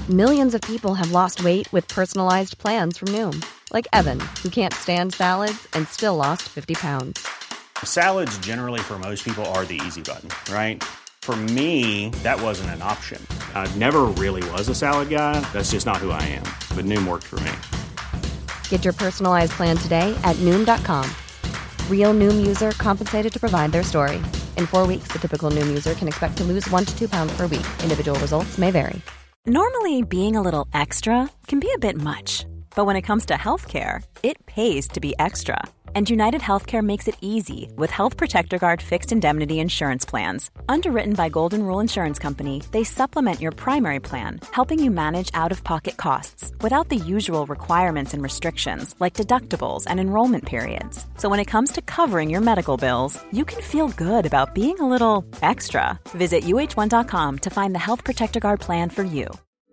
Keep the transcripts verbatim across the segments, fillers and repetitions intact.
Millions of people have lost weight with personalized plans from Noom. Like Evan, who can't stand salads and still lost fifty pounds. Salads generally for most people are the easy button, right? For me, that wasn't an option. I never really was a salad guy. That's just not who I am. But Noom worked for me. Get your personalized plan today at Noom dot com. Real Noom user compensated to provide their story. In four weeks, the typical Noom user can expect to lose one to two pounds per week. Individual results may vary. Normally, being a little extra can be a bit much. But when it comes to healthcare, it pays to be extra. And United Healthcare makes it easy with Health Protector Guard fixed indemnity insurance plans. Underwritten by Golden Rule Insurance Company, they supplement your primary plan, helping you manage out-of-pocket costs without the usual requirements and restrictions like deductibles and enrollment periods. So when it comes to covering your medical bills, you can feel good about being a little extra. Visit U H one dot com to find the Health Protector Guard plan for you.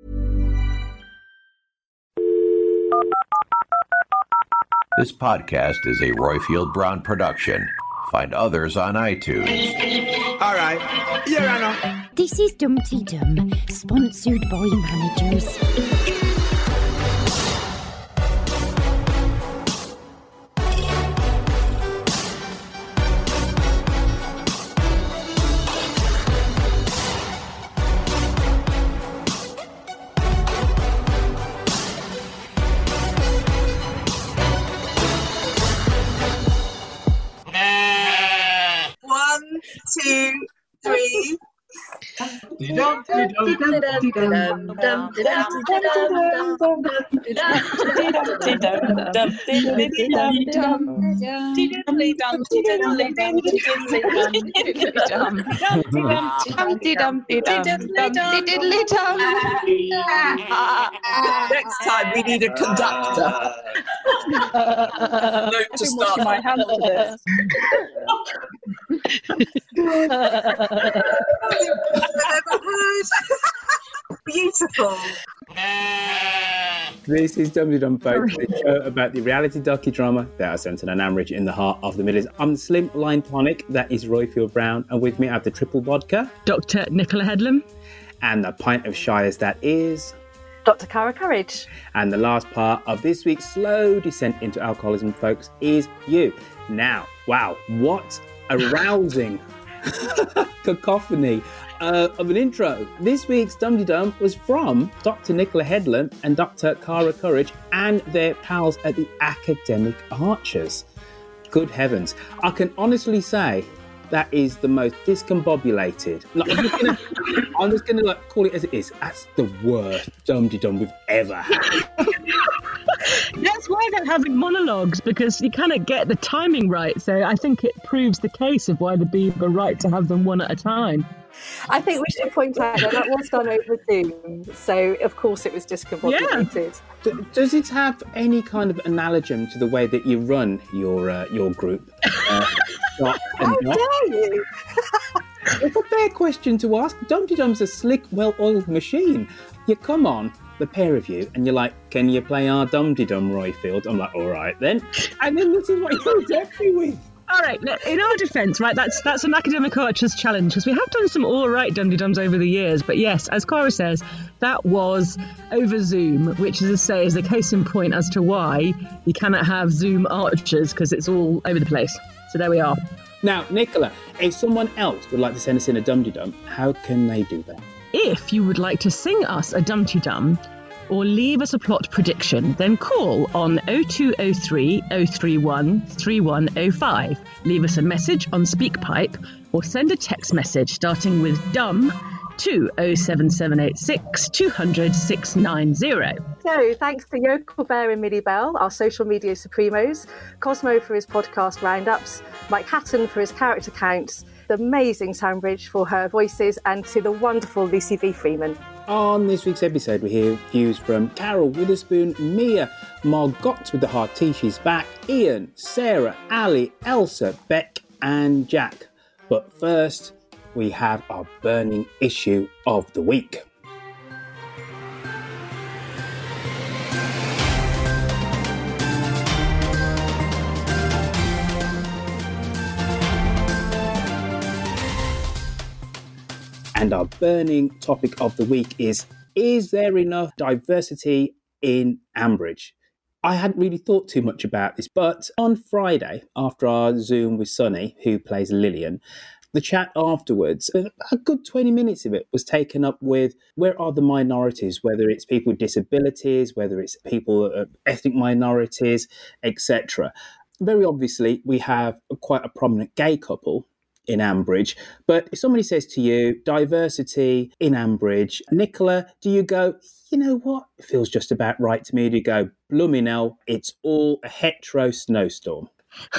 This podcast is a Royfield Brown production. Find others on iTunes. All right. Your Honor. This is Dumpty Dum, sponsored by managers. Two, three. Next time we need a conductor. Note to start. My hand for this. Beautiful. This is Dumpty Dum, folks, the show about the reality docudrama that are centered on Ambridge in the heart of the Midlands. I'm the slim line tonic, that is Royfield Brown, and with me I have the triple vodka, Doctor Nicola Headlam, and the pint of Shires, that is Doctor Cara Courage. And the last part of this week's slow descent into alcoholism, folks, is you. Now, wow, what a rousing cacophony uh, of an intro. This week's Dumpty Dum was from Doctor Nicola Headlam and Doctor Cara Courage and their pals at the Academic Archers. Good heavens. I can honestly say that is the most discombobulated. Like, I'm just gonna, I'm just gonna like call it as it is. That's the worst Dumpty Dum we've ever had. That's why they're having monologues, because you cannot get the timing right. So I think it proves the case of why the Beeb are right to have them one at a time. I think we should point out that that was done over Zoom, so of course it was discombobulated. Yeah. D- does it have any kind of analogy to the way that you run your uh, your group? Uh, not, How not? dare you? It's a fair question to ask. Dumpty Dum's a slick, well-oiled machine. You come on, the pair of you, and you're like, can you play our Dumpty Dum, Royfield? I'm like, all right then. And then this is what you attack me with. All right, in our defence, right, that's that's an Academic Archers challenge, because we have done some all right Dumpty Dums over the years. But yes, as Cara says, that was over Zoom, which is to say is the case in point as to why you cannot have Zoom Archers, because it's all over the place. So there we are. Now, Nicola, if someone else would like to send us in a Dumpty Dum, how can they do that? If you would like to sing us a Dumpty Dum or leave us a plot prediction, then call on oh two oh three, oh three one, three one oh five. Leave us a message on SpeakPipe or send a text message starting with DUM to oh seven seven eight six, two hundred, six nine zero. So thanks to Yokel Bear and Millie Bell, our social media supremos, Cosmo for his podcast roundups, Mike Hatton for his character counts, the amazing Sandbridge for her voices, and to the wonderful Lucy V. Freeman. On this week's episode, we hear views from Carol Witherspoon, Mia, Margot with the hard T, she's back, Ian, Sarah, Ali, Elsa, Beck, and Jack. But first, we have our burning issue of the week. And our burning topic of the week is Is there enough diversity in Ambridge? I hadn't really thought too much about this, but on Friday, after our Zoom with Sunny, who plays Lillian, the chat afterwards, a good twenty minutes of it was taken up with where are the minorities, whether it's people with disabilities, whether it's people, uh, ethnic minorities, et cetera. Very obviously, we have a, quite a prominent gay couple in Ambridge. But if somebody says to you, diversity in Ambridge, Nicola, do you go, you know what? It feels just about right to me. Do you go, blooming hell, it's all a hetero snowstorm?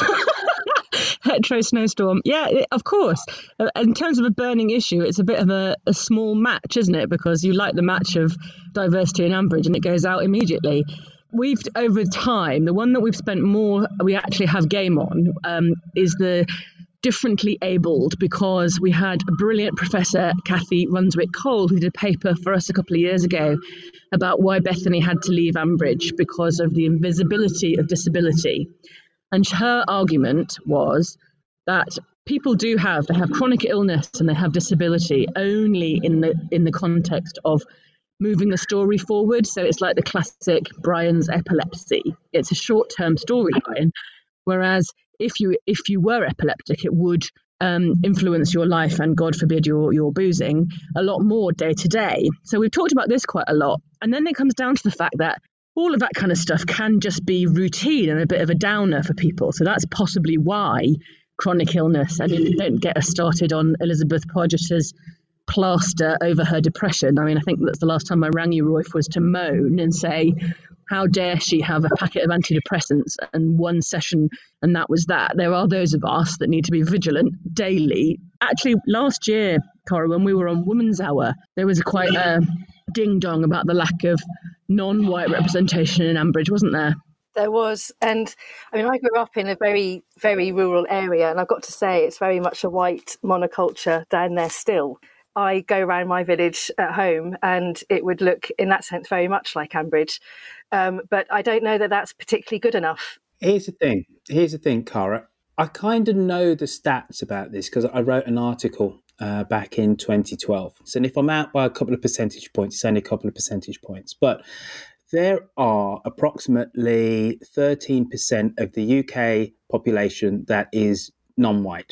Hetero snowstorm. Yeah, of course. In terms of a burning issue, it's a bit of a, a small match, isn't it? Because you like the match of diversity in Ambridge and it goes out immediately. We've, over time, the one that we've spent more, we actually have game on, um, is the differently abled, because we had a brilliant professor, Kathy Runswick-Cole, who did a paper for us a couple of years ago about why Bethany had to leave Ambridge because of the invisibility of disability. And her argument was that people do have, they have chronic illness and they have disability only in the in the context of moving the story forward. So it's like the classic Brian's epilepsy. It's a short-term storyline, whereas if you if you were epileptic, it would um, influence your life and, God forbid, your your boozing a lot more day to day. So we've talked about this quite a lot. And then it comes down to the fact that all of that kind of stuff can just be routine and a bit of a downer for people. So that's possibly why chronic illness, I mean, don't get us started on Elizabeth Podgers's plaster over her depression. I mean, I think that's the last time I rang you, Royf, was to moan and say, how dare she have a packet of antidepressants and one session, and that was that. There are those of us that need to be vigilant daily. Actually, last year, Cara, when we were on Women's Hour, there was a quite a ding-dong about the lack of non-white representation in Ambridge, wasn't there? There was. And I mean, I grew up in a very, very rural area, and I've got to say it's very much a white monoculture down there still. I go around my village at home and it would look, in that sense, very much like Ambridge. Um, but I don't know that that's particularly good enough. Here's the thing. Here's the thing, Cara. I kind of know the stats about this because I wrote an article uh, back in twenty twelve. So if I'm out by a couple of percentage points, it's only a couple of percentage points. But there are approximately thirteen percent of the U K population that is non-white.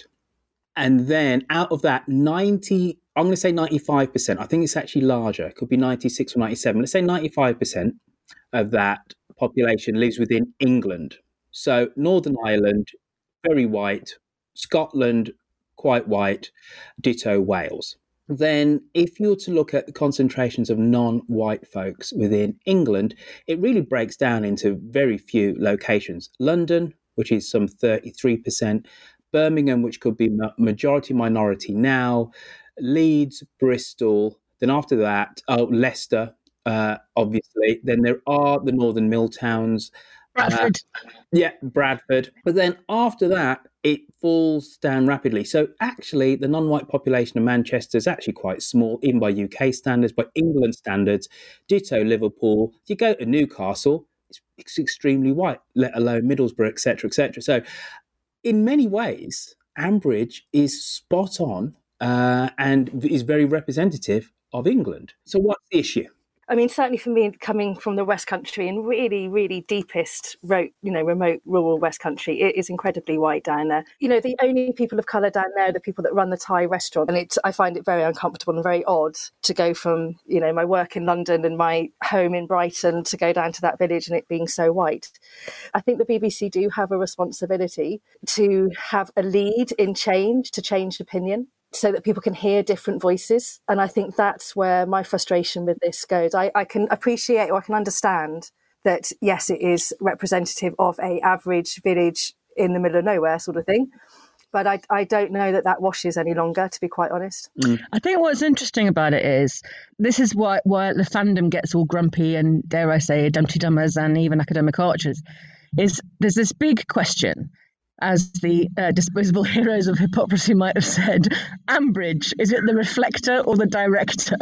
And then out of that, ninety, I'm going to say ninety-five percent. I think it's actually larger. It could be ninety-six or ninety-seven. Let's say ninety-five percent of that population lives within England. So Northern Ireland, very white. Scotland, quite white. Ditto Wales. Then if you were to look at the concentrations of non-white folks within England, it really breaks down into very few locations. London, which is some thirty-three percent. Birmingham, which could be majority minority now. Leeds, Bristol. Then after that, oh, Leicester, uh, obviously. Then there are the northern mill towns. Bradford. Uh, yeah, Bradford. But then after that, it falls down rapidly. So actually, the non-white population of Manchester is actually quite small, even by U K standards, by England standards. Ditto Liverpool. You go to Newcastle, it's, it's extremely white, let alone Middlesbrough, et cetera, et cetera. So in many ways, Ambridge is spot on uh, and is very representative of England. So what's the issue? I mean, certainly for me, coming from the West Country and really, really deepest, you know, remote rural West Country, it is incredibly white down there. You know, the only people of colour down there are the people that run the Thai restaurant. And it, I find it very uncomfortable and very odd to go from, you know, my work in London and my home in Brighton to go down to that village and it being so white. I think the B B C do have a responsibility to have a lead in change, to change opinion, so that people can hear different voices. And I think that's where my frustration with this goes. I, I can appreciate or I can understand that, yes, it is representative of a average village in the middle of nowhere sort of thing. But I, I don't know that that washes any longer, to be quite honest. Mm. I think what's interesting about it is, this is why, why the fandom gets all grumpy and, dare I say, Dumpty Dummers and even academic archers, is there's this big question. As the uh, disposable heroes of hypocrisy might have said, Ambridge, is it the reflector or the director?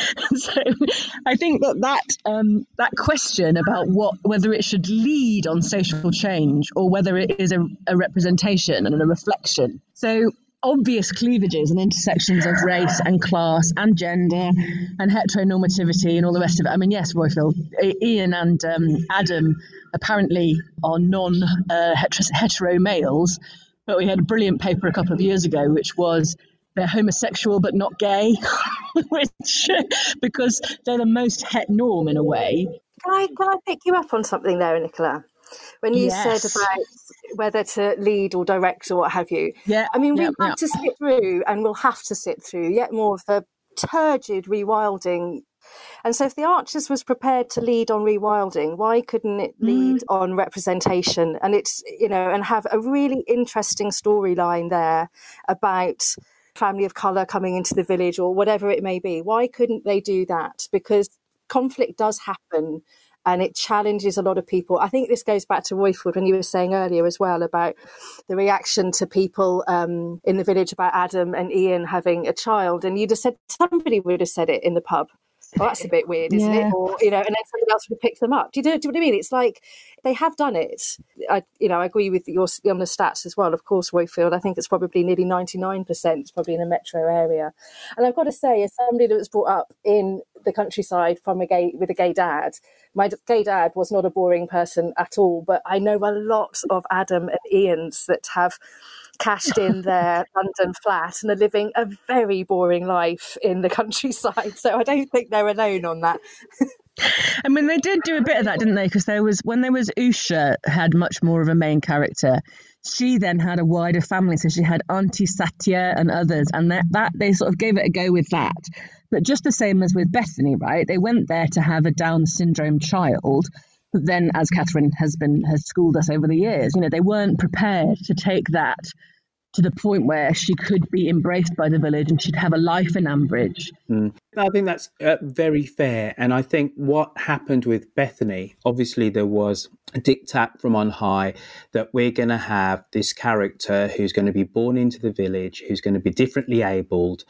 So I think that that, um, that question about what whether it should lead on social change or whether it is a, a representation and a reflection. So obvious cleavages and intersections of race and class and gender and heteronormativity and all the rest of it. I mean, yes, Roifield, Ian and um, Adam apparently are non uh, hetero, hetero males, but we had a brilliant paper a couple of years ago which was they're homosexual but not gay, which because they're the most het norm in a way. Can I, can I pick you up on something there, Nicola? When you yes. said about whether to lead or direct or what have you. Yeah. I mean, we yeah, have yeah. to sit through, and we'll have to sit through, yet more of the turgid rewilding. And so if the Archers was prepared to lead on rewilding, why couldn't it lead mm. on representation? And it's, you know, and have a really interesting storyline there about family of colour coming into the village or whatever it may be. Why couldn't they do that? Because conflict does happen and it challenges a lot of people. I think this goes back to Roifield when you were saying earlier as well about the reaction to people um, in the village about Adam and Ian having a child. And you'd have said, somebody would have said it in the pub. Well, that's a bit weird, isn't yeah. it? Or, you know, and then somebody else would pick them up. Do you, do, do you know what I mean? It's like they have done it. I, you know, I agree with your on the stats as well. Of course, Roifield, I think it's probably nearly ninety-nine percent. It's probably in a metro area. And I've got to say, as somebody that was brought up in the countryside from a gay with a gay dad, my gay dad was not a boring person at all. But I know a lot of Adam and Ians that have cashed in their London flat and are living a very boring life in the countryside. So I don't think they're alone on that. I mean, they did do a bit of that, didn't they? Because there was, when there was Usha had much more of a main character, she then had a wider family. So she had Auntie Satya and others, and that, that they sort of gave it a go with that. But just the same as with Bethany, right? They went there to have a Down syndrome child. But then, as Catherine has been has schooled us over the years, you know, they weren't prepared to take that to the point where she could be embraced by the village and she'd have a life in Ambridge. Mm. I think that's uh, very fair. And I think what happened with Bethany, obviously there was a diktat from on high that we're going to have this character who's going to be born into the village, who's going to be differently abled,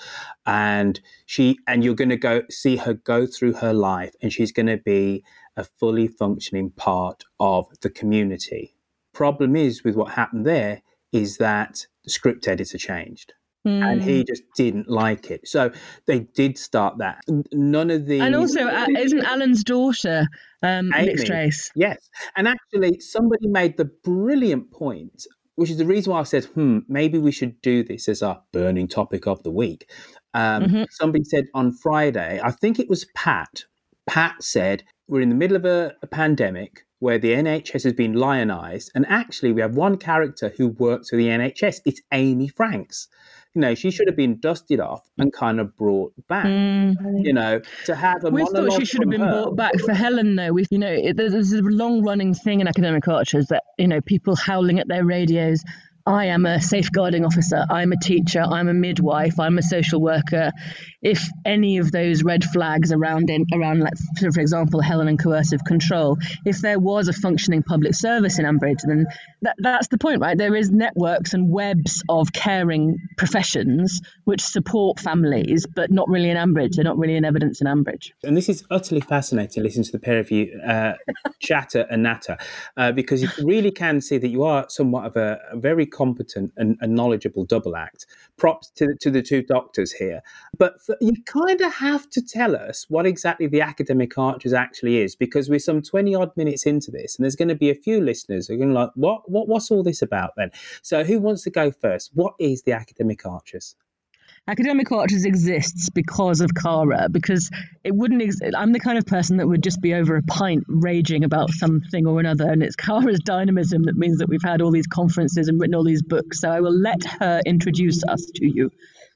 and she and you're going to go see her go through her life, and she's going to be a fully functioning part of the community. Problem is with what happened there is that the script editor changed mm. and he just didn't like it. So they did start that. None of the... And also, uh, isn't Alan's daughter um, mixed race? Yes. And actually, somebody made the brilliant point, which is the reason why I said, hmm, maybe we should do this as our burning topic of the week. Um, mm-hmm. Somebody said on Friday, I think it was Pat, Pat said, we're in the middle of a, a pandemic where the N H S has been lionised, and actually we have one character who works for the N H S. It's Amy Franks. You know, she should have been dusted off and kind of brought back. Mm. You know, to have a we monologue. We thought she should have been her. brought back for Helen, though. We, you know, it, there's a long-running thing in Academic Archers that, you know, people howling at their radios. I am a safeguarding officer, I'm a teacher, I'm a midwife, I'm a social worker. If any of those red flags around, in, around like, for example, Helen and coercive control, if there was a functioning public service in Ambridge, then that, that's the point, right? There is networks and webs of caring professions which support families, but not really in Ambridge. They're not really in evidence in Ambridge. And this is utterly fascinating, listening to the pair of you uh, chatter and natter, uh, because you really can see that you are somewhat of a, a very competent and, and knowledgeable double act. Props to, to the two doctors here. But for, you kind of have to tell us what exactly the Academic Archers actually is, because we're some twenty odd minutes into this, and there's going to be a few listeners who are going to like, what, what, what's all this about then? So who wants to go first? What is the Academic Archers? Academic Archers exists because of Cara, because it wouldn't ex- I'm the kind of person that would just be over a pint raging about something or another, and it's Cara's dynamism that means that we've had all these conferences and written all these books. So I will let her introduce us to you.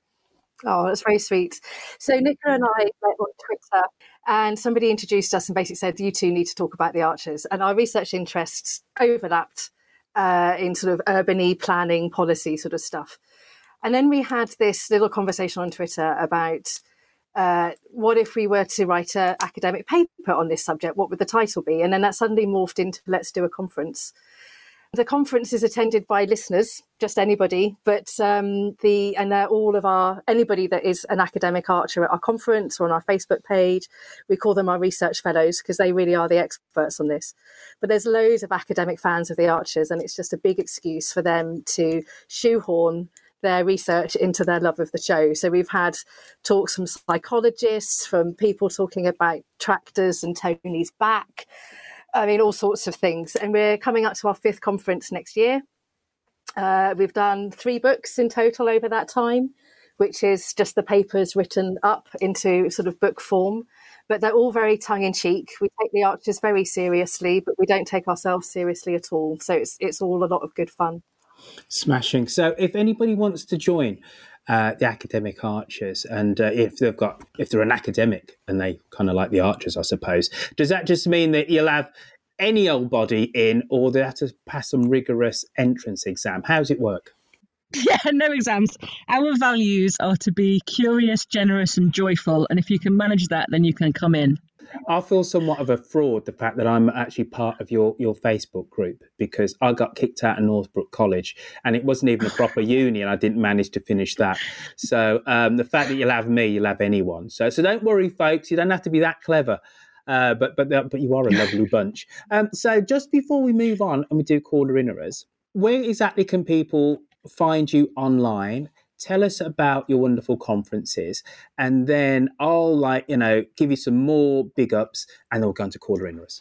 Oh, that's very sweet. So Nicola and I met on Twitter, and somebody introduced us and basically said, you two need to talk about the Archers. And our research interests overlapped uh, in sort of urban-y planning policy sort of stuff. And then we had this little conversation on Twitter about uh, what if we were to write an academic paper on this subject? What would the title be? And then that suddenly morphed into let's do a conference. The conference is attended by listeners, just anybody, but um, the and they're all of our anybody that is an academic archer at our conference or on our Facebook page. We call them our research fellows because they really are the experts on this. But there's loads of academic fans of the Archers, and it's just a big excuse for them to shoehorn their research into their love of the show. So we've had talks from psychologists, from people talking about tractors and Tony's back. I mean, all sorts of things. And we're coming up to our fifth conference next year. Uh, we've done three books in total over that time, which is just the papers written up into sort of book form. But they're all very tongue-in-cheek. We take the Archers very seriously, but we don't take ourselves seriously at all. So it's it's all a lot of good fun. Smashing. So if anybody wants to join uh, the Academic Archers, and uh, if they've got if they're an academic and they kind of like the Archers, I suppose, does that just mean that you'll have any old body in, or they have to pass some rigorous entrance exam? How does it work? Yeah, no exams. Our values are to be curious, generous and joyful. And if you can manage that, then you can come in. I feel somewhat of a fraud, the fact that I'm actually part of your, your Facebook group, because I got kicked out of Northbrook College and it wasn't even a proper uni and I didn't manage to finish that. So um, the fact that you'll have me, you'll have anyone. So so don't worry, folks. You don't have to be that clever. Uh, but but but you are a lovely bunch. Um, so just before we move on and we do caller inners, where exactly can people find you online? Tell us about your wonderful conferences, and then I'll like you know give you some more big ups, and then we'll go into caller inners.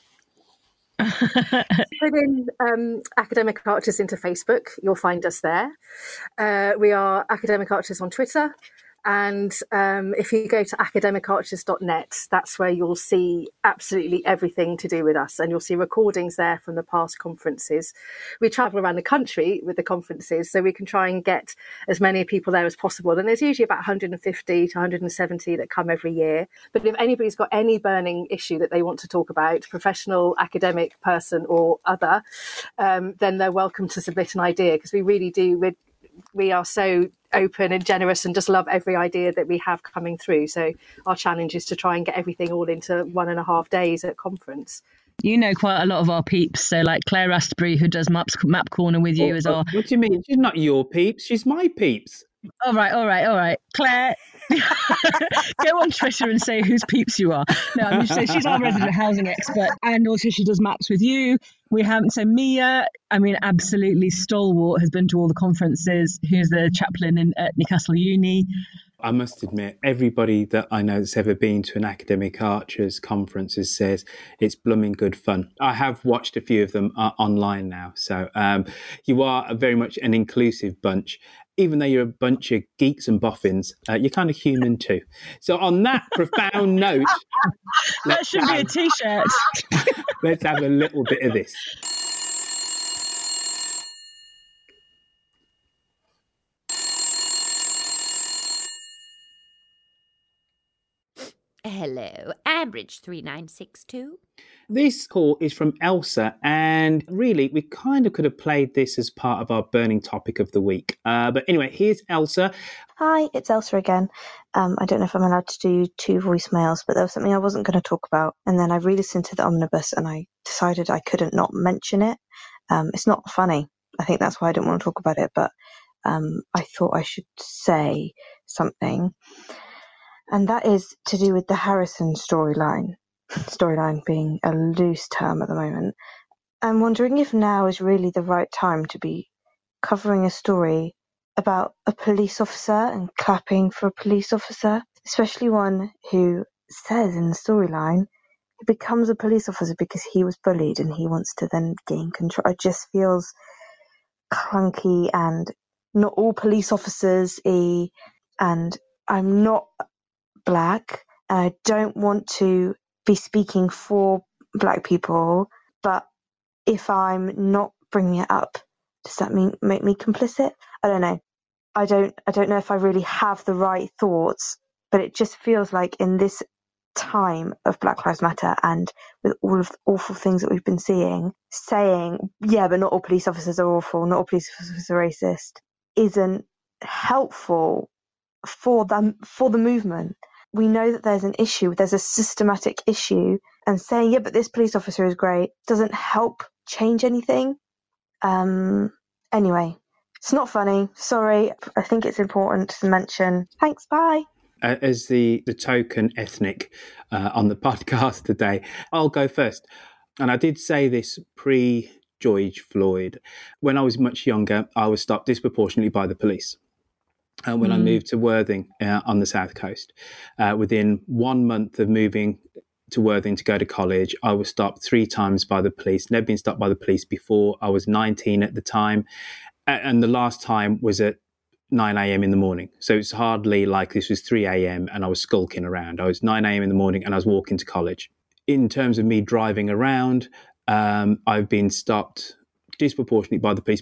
Put in um, Academic Archers into Facebook, you'll find us there. Uh, we are Academic Archers on Twitter. And um, if you go to academic archers dot net, that's where you'll see absolutely everything to do with us. And you'll see recordings there from the past conferences. We travel around the country with the conferences, so we can try and get as many people there as possible. And there's usually about one hundred fifty to one hundred seventy that come every year. But if anybody's got any burning issue that they want to talk about, professional, academic, person or other, um, then they're welcome to submit an idea, because we really do, we're, we are so open and generous and just love every idea that we have coming through. So our challenge is to try and get everything all into one and a half days at conference. You know quite a lot of our peeps. So like Claire Astbury, who does Maps, Map Corner with you, oh, as our... What do you mean? She's not your peeps. She's my peeps. All right, all right, all right. Claire, go on Twitter and say whose peeps you are. No, I mean, so she's our resident housing expert, and also she does maps with you. We have, so Mia, I mean, absolutely stalwart, has been to all the conferences, who's the chaplain in, at Newcastle Uni. I must admit, everybody that I know that's ever been to an Academic Archers conferences says it's blooming good fun. I have watched a few of them uh, online now. So um, you are a very much an inclusive bunch. Even though you're a bunch of geeks and boffins, uh, you're kind of human too. So on that profound note... that should be a T-shirt. Let's have a little bit of this. Hello, Ambridge three nine six two. This call is from Elsa, and really, we kind of could have played this as part of our burning topic of the week. Uh, but anyway, here's Elsa. Hi, it's Elsa again. Um, I don't know if I'm allowed to do two voicemails, but there was something I wasn't going to talk about. And then I re-listened to the omnibus and I decided I couldn't not mention it. Um, it's not funny. I think that's why I didn't want to talk about it. But um, I thought I should say something. And that is to do with the Harrison storyline. Storyline being a loose term at the moment. I'm wondering if now is really the right time to be covering a story about a police officer and clapping for a police officer, especially one who says in the storyline he becomes a police officer because he was bullied and he wants to then gain control. It just feels clunky, and not all police officers are, and I'm not black and I don't want to be speaking for black people, but if I'm not bringing it up, does that mean make me complicit? I don't know. I don't I don't know if I really have the right thoughts, but it just feels like in this time of Black Lives Matter and with all of the awful things that we've been seeing, saying, yeah, but not all police officers are awful, not all police officers are racist, isn't helpful for them, for the movement. We know that there's an issue, there's a systematic issue, and saying, yeah, but this police officer is great, doesn't help change anything. Um, anyway, it's not funny. Sorry. I think it's important to mention. Thanks. Bye. Uh, as the, the token ethnic uh, on the podcast today, I'll go first. And I did say this pre-George Floyd. When I was much younger, I was stopped disproportionately by the police. uh, when Mm. I moved to Worthing uh, on the south coast. Uh, within one month of moving to Worthing to go to college, I was stopped three times by the police. Never been stopped by the police before. I was nineteen at the time, and the last time was at nine a.m. in the morning. So it's hardly like this was three a.m. and I was skulking around. I was nine a.m. in the morning and I was walking to college. In terms of me driving around, um, I've been stopped disproportionately by the police.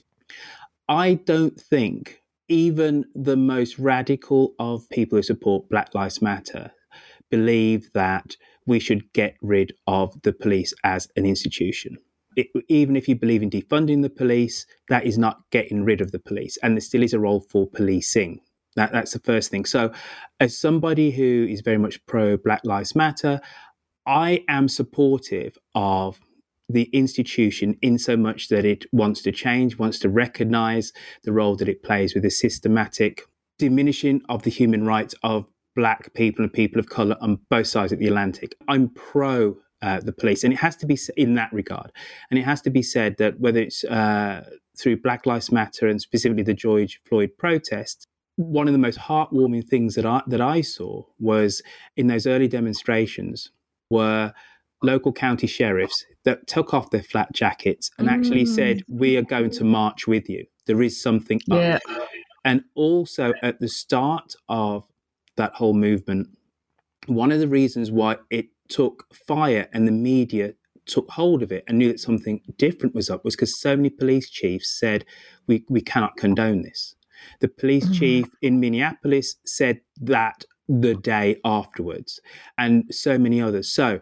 I don't think even the most radical of people who support Black Lives Matter believe that we should get rid of the police as an institution. It, even if you believe in defunding the police, that is not getting rid of the police. And there still is a role for policing. That, that's the first thing. So as somebody who is very much pro Black Lives Matter, I am supportive of the institution in so much that it wants to change, wants to recognize the role that it plays with the systematic diminishing of the human rights of Black people and people of colour on both sides of the Atlantic. I'm pro Uh, the police. And it has to be in that regard. And it has to be said that whether it's uh, through Black Lives Matter and specifically the George Floyd protests, one of the most heartwarming things that I, that I saw was in those early demonstrations were local county sheriffs that took off their flat jackets and mm. actually said, we are going to march with you. There is something yeah. up. And also at the start of that whole movement, one of the reasons why it took fire and the media took hold of it and knew that something different was up was because so many police chiefs said, we, we cannot condone this. The police mm. chief in Minneapolis said that the day afterwards, and so many others. So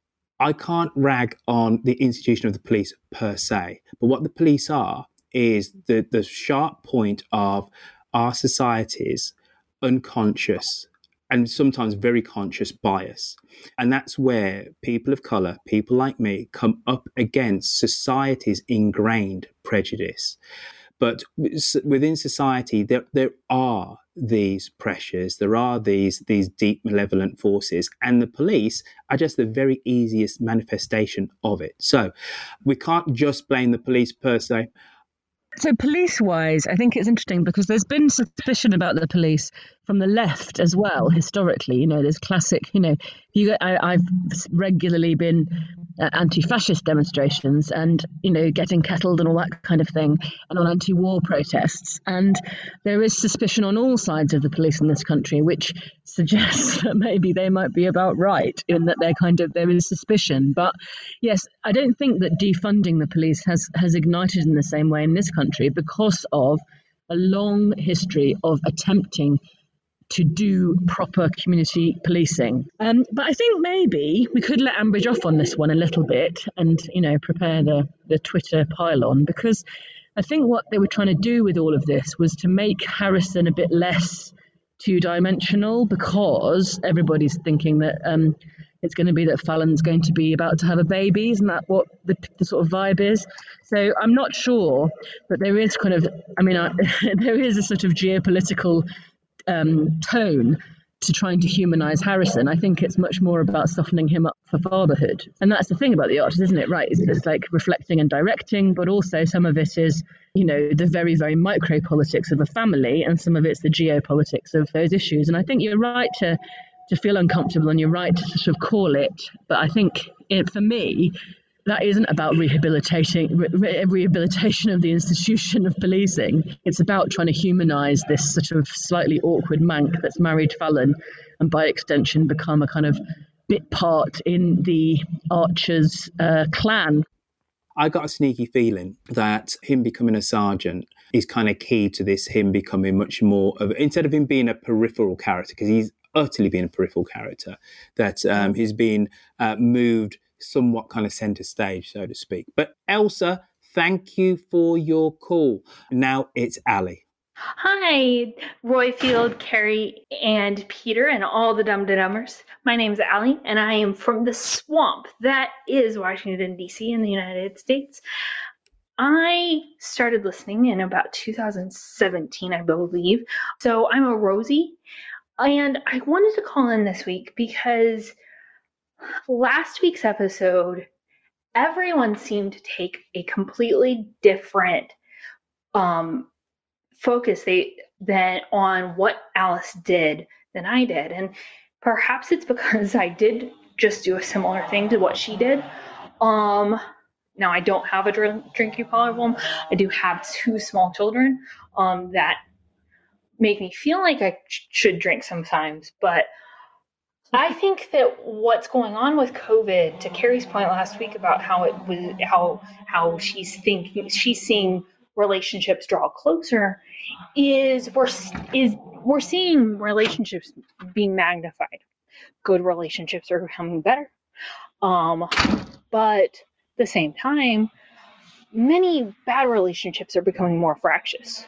I can't rag on the institution of the police per se, but what the police are is the, the sharp point of our society's unconscious and sometimes very conscious bias. And that's where people of colour, people like me, come up against society's ingrained prejudice. But within society, there, there are these pressures, there are these, these deep malevolent forces, and the police are just the very easiest manifestation of it. So we can't just blame the police per se. So police-wise, I think it's interesting because there's been suspicion about the police from the left as well, historically. You know, there's classic, you know, you, I, I've regularly been at anti-fascist demonstrations and, you know, getting kettled and all that kind of thing, and on anti-war protests. And there is suspicion on all sides of the police in this country, which suggests that maybe they might be about right in that they're kind of, there is suspicion. But yes, I don't think that defunding the police has, has ignited in the same way in this country because of a long history of attempting to do proper community policing. Um, but I think maybe we could let Ambridge off on this one a little bit and, you know, prepare the, the Twitter pylon, because I think what they were trying to do with all of this was to make Harrison a bit less two-dimensional, because everybody's thinking that um, it's going to be that Fallon's going to be about to have a baby. Isn't that what the, the sort of vibe is? So I'm not sure, but there is kind of, I mean, I, there is a sort of geopolitical um, tone to trying to humanize Harrison. I think it's much more about softening him up for fatherhood. And that's the thing about the artist, isn't it? Right. It's, it's like reflecting and directing, but also some of it is, you know, the very, very micro politics of a family, and some of it's the geopolitics of those issues. And I think you're right to to feel uncomfortable, and you're right to sort of call it. But I think it, for me, that isn't about rehabilitating re- rehabilitation of the institution of policing. It's about trying to humanize this sort of slightly awkward mank that's married Fallon, and by extension become a kind of bit part in the Archers uh, clan. I got a sneaky feeling that him becoming a sergeant is kind of key to this, him becoming much more of, instead of him being a peripheral character, because he's utterly been a peripheral character, that um, he's been uh, moved somewhat kind of centre stage, so to speak. But Elsa, thank you for your call. Now it's Ali. Hi, Roifield, Carrie, and Peter, and all the dum-da-dummers. My name's Allie, and I am from the swamp that is Washington, D C in the United States. I started listening in about two thousand seventeen, I believe. So I'm a Rosie, and I wanted to call in this week because last week's episode, everyone seemed to take a completely different um, focus. They than on what Alice did than I did. And perhaps it's because I did just do a similar thing to what she did. Um, now, I don't have a drink, drinking problem. I do have two small children um, that make me feel like I sh- should drink sometimes. But I think that what's going on with COVID, to Carrie's point last week about how it was, how how she's thinking, she's seeing relationships draw closer, is we're is we're seeing relationships being magnified. Good relationships are becoming better, um, but at the same time, many bad relationships are becoming more fractious.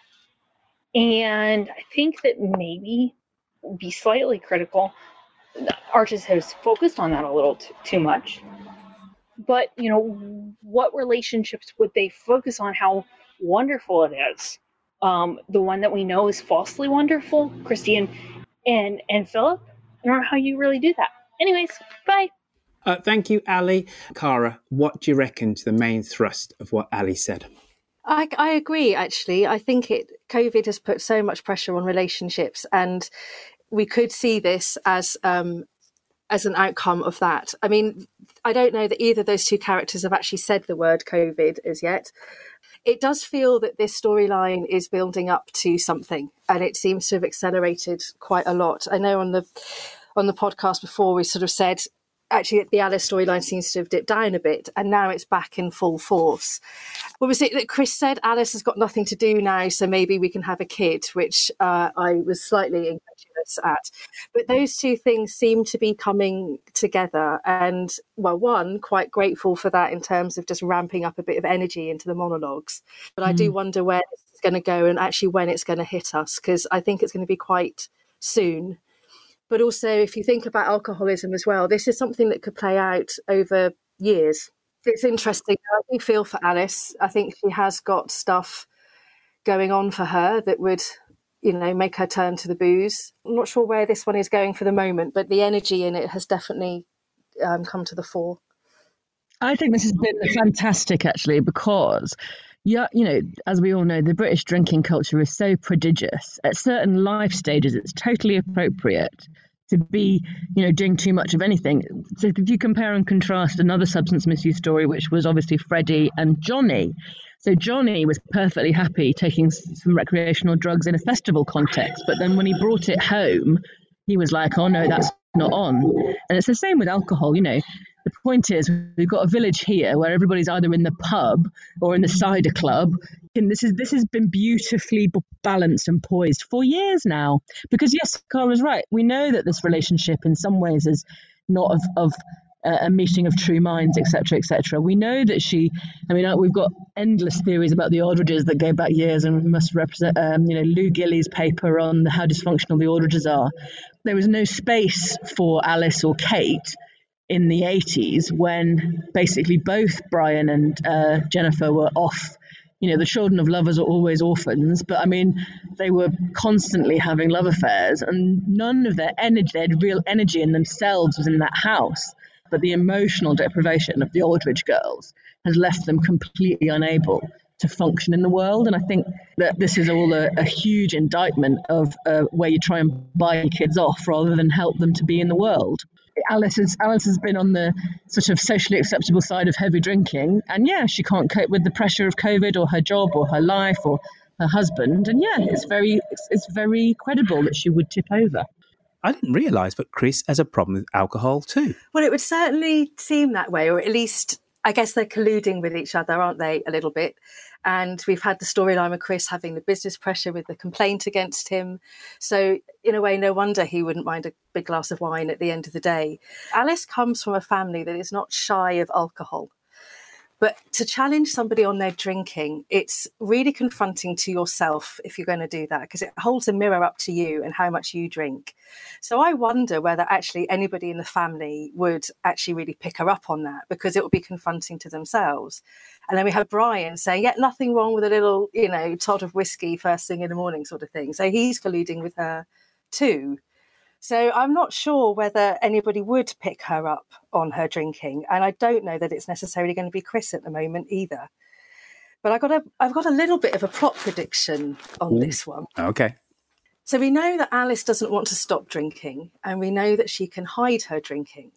And I think that maybe be slightly critical. Arches has focused on that a little t- too much. But, you know, what relationships would they focus on how wonderful it is? Um, the one that we know is falsely wonderful, Christy and, and, and Philip. I don't know how you really do that. Anyways, bye. Uh, thank you, Ali. Cara, what do you reckon to the main thrust of what Ali said? I, I agree, actually. I think it COVID has put so much pressure on relationships, and we could see this as um, as an outcome of that. I mean, I don't know that either of those two characters have actually said the word COVID as yet. It does feel that this storyline is building up to something, and it seems to have accelerated quite a lot. I know on the on the podcast before we sort of said, actually, the Alice storyline seems to have dipped down a bit, and now it's back in full force. What was it that Chris said? Alice has got nothing to do now, so maybe we can have a kid, which uh, I was slightly incredulous at. But those two things seem to be coming together. And, well, one, quite grateful for that in terms of just ramping up a bit of energy into the monologues. But mm. I do wonder where this is going to go and actually when it's going to hit us, because I think it's going to be quite soon. But also, if you think about alcoholism as well, this is something that could play out over years. It's interesting. I do feel for Alice. I think she has got stuff going on for her that would, you know, make her turn to the booze. I'm not sure where this one is going for the moment, but the energy in it has definitely um, come to the fore. I think this has been fantastic, actually, because yeah, you know, as we all know, the British drinking culture is so prodigious. At certain life stages, it's totally appropriate to be, you know, doing too much of anything. So if you compare and contrast another substance misuse story, which was obviously Freddie and Johnny. So Johnny was perfectly happy taking some recreational drugs in a festival context, but then when he brought it home, he was like, oh no, that's not on. And it's the same with alcohol, you know. The point is, we've got a village here where everybody's either in the pub or in the cider club. And this is this has been beautifully balanced and poised for years now. Because yes, Cara's right. We know that this relationship in some ways is not of, of uh, a meeting of true minds, et cetera, et cetera. We know that she, I mean, we've got endless theories about the Aldridges that go back years and must represent, um, you know, Lou Gillies' paper on how dysfunctional the Aldridges are. There was no space for Alice or Kate in the eighties when basically both Brian and uh, Jennifer were off. You know, the children of lovers are always orphans, but I mean, they were constantly having love affairs and none of their energy, their real energy in themselves was in that house. But the emotional deprivation of the Aldridge girls has left them completely unable to function in the world. And I think that this is all a, a huge indictment of uh, where you try and buy kids off rather than help them to be in the world. Alice has, Alice has been on the sort of socially acceptable side of heavy drinking. And yeah, she can't cope with the pressure of COVID or her job or her life or her husband. And yeah, it's very, it's, it's very credible that she would tip over. I didn't realise, but Chris has a problem with alcohol too. Well, it would certainly seem that way, or at least I guess they're colluding with each other, aren't they, a little bit? And we've had the storyline with Chris having the business pressure with the complaint against him. So in a way, no wonder he wouldn't mind a big glass of wine at the end of the day. Alice comes from a family that is not shy of alcohol. But to challenge somebody on their drinking, it's really confronting to yourself if you're going to do that, because it holds a mirror up to you and how much you drink. So I wonder whether actually anybody in the family would actually really pick her up on that, because it would be confronting to themselves. And then we have Brian saying, yeah, nothing wrong with a little, you know, tot of whiskey first thing in the morning sort of thing. So he's colluding with her too. So I'm not sure whether anybody would pick her up on her drinking. And I don't know that it's necessarily going to be Chris at the moment either. but I got a, I've got a little bit of a plot prediction on Ooh. this one. Okay. So we know that Alice doesn't want to stop drinking, and we know that she can hide her drinking.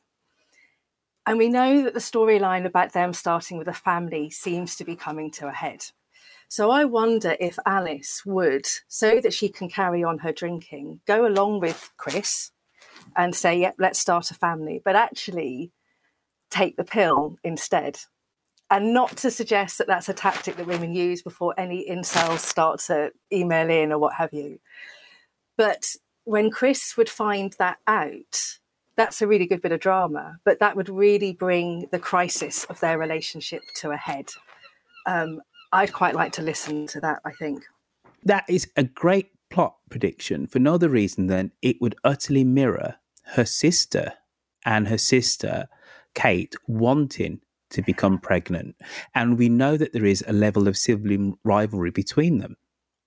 And we know that the storyline about them starting with a family seems to be coming to a head. So I wonder if Alice would, so that she can carry on her drinking, go along with Chris and say, yep, let's start a family, but actually take the pill instead. And not to suggest that that's a tactic that women use before any incels start to email in or what have you. But when Chris would find that out, that's a really good bit of drama, but that would really bring the crisis of their relationship to a head. Um, I'd quite like to listen to that, I think. That is a great plot prediction for no other reason than it would utterly mirror her sister and her sister, Kate, wanting to become pregnant. And we know that there is a level of sibling rivalry between them.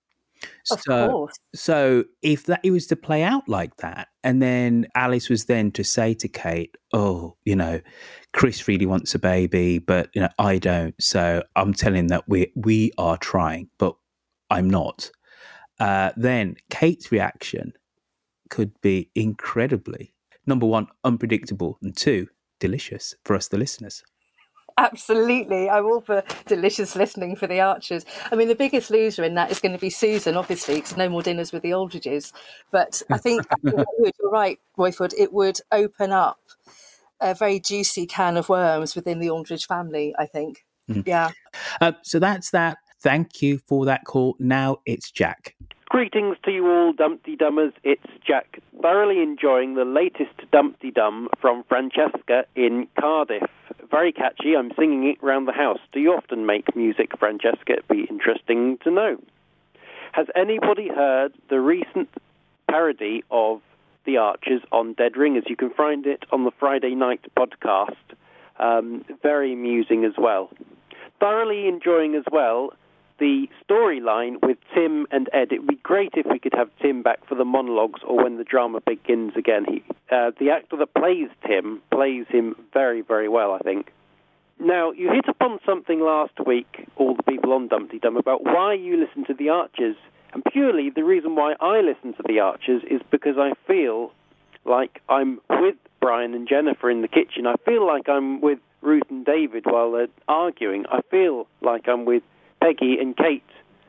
Of So, course. so if that it was to play out like that, and then Alice was then to say to Kate, "Oh, you know, Chris really wants a baby, but you know, I don't. So I'm telling that we we are trying, but I'm not." Uh, then Kate's reaction could be incredibly, number one, unpredictable, and two, delicious for us, the listeners. Absolutely. I'm all for delicious listening for the Archers. I mean, the biggest loser in that is going to be Susan, obviously, because no more dinners with the Aldridges. But I think, I think you're right, Royford, it would open up a very juicy can of worms within the Aldridge family, I think. Mm. Yeah. Uh, so that's that. Thank you for that call. Now it's Jack. Greetings to you all, Dumpty Dummers. It's Jack, thoroughly enjoying the latest Dumpty Dum from Francesca in Cardiff. Very catchy. I'm singing it round the house. Do you often make music, Francesca? It'd be interesting to know. Has anybody heard the recent parody of The Archers on Dead Ringers? You can find it on the Friday night podcast. Um, very amusing as well. Thoroughly enjoying as well the storyline with Tim and Ed. It would be great if we could have Tim back for the monologues or when the drama begins again. He, uh, the actor that plays Tim plays him very, very well, I think. Now, you hit upon something last week, all the people on Dumpty Dum, about why you listen to The Archers. And purely the reason why I listen to The Archers is because I feel like I'm with Brian and Jennifer in the kitchen. I feel like I'm with Ruth and David while they're arguing. I feel like I'm with Peggy and Kate,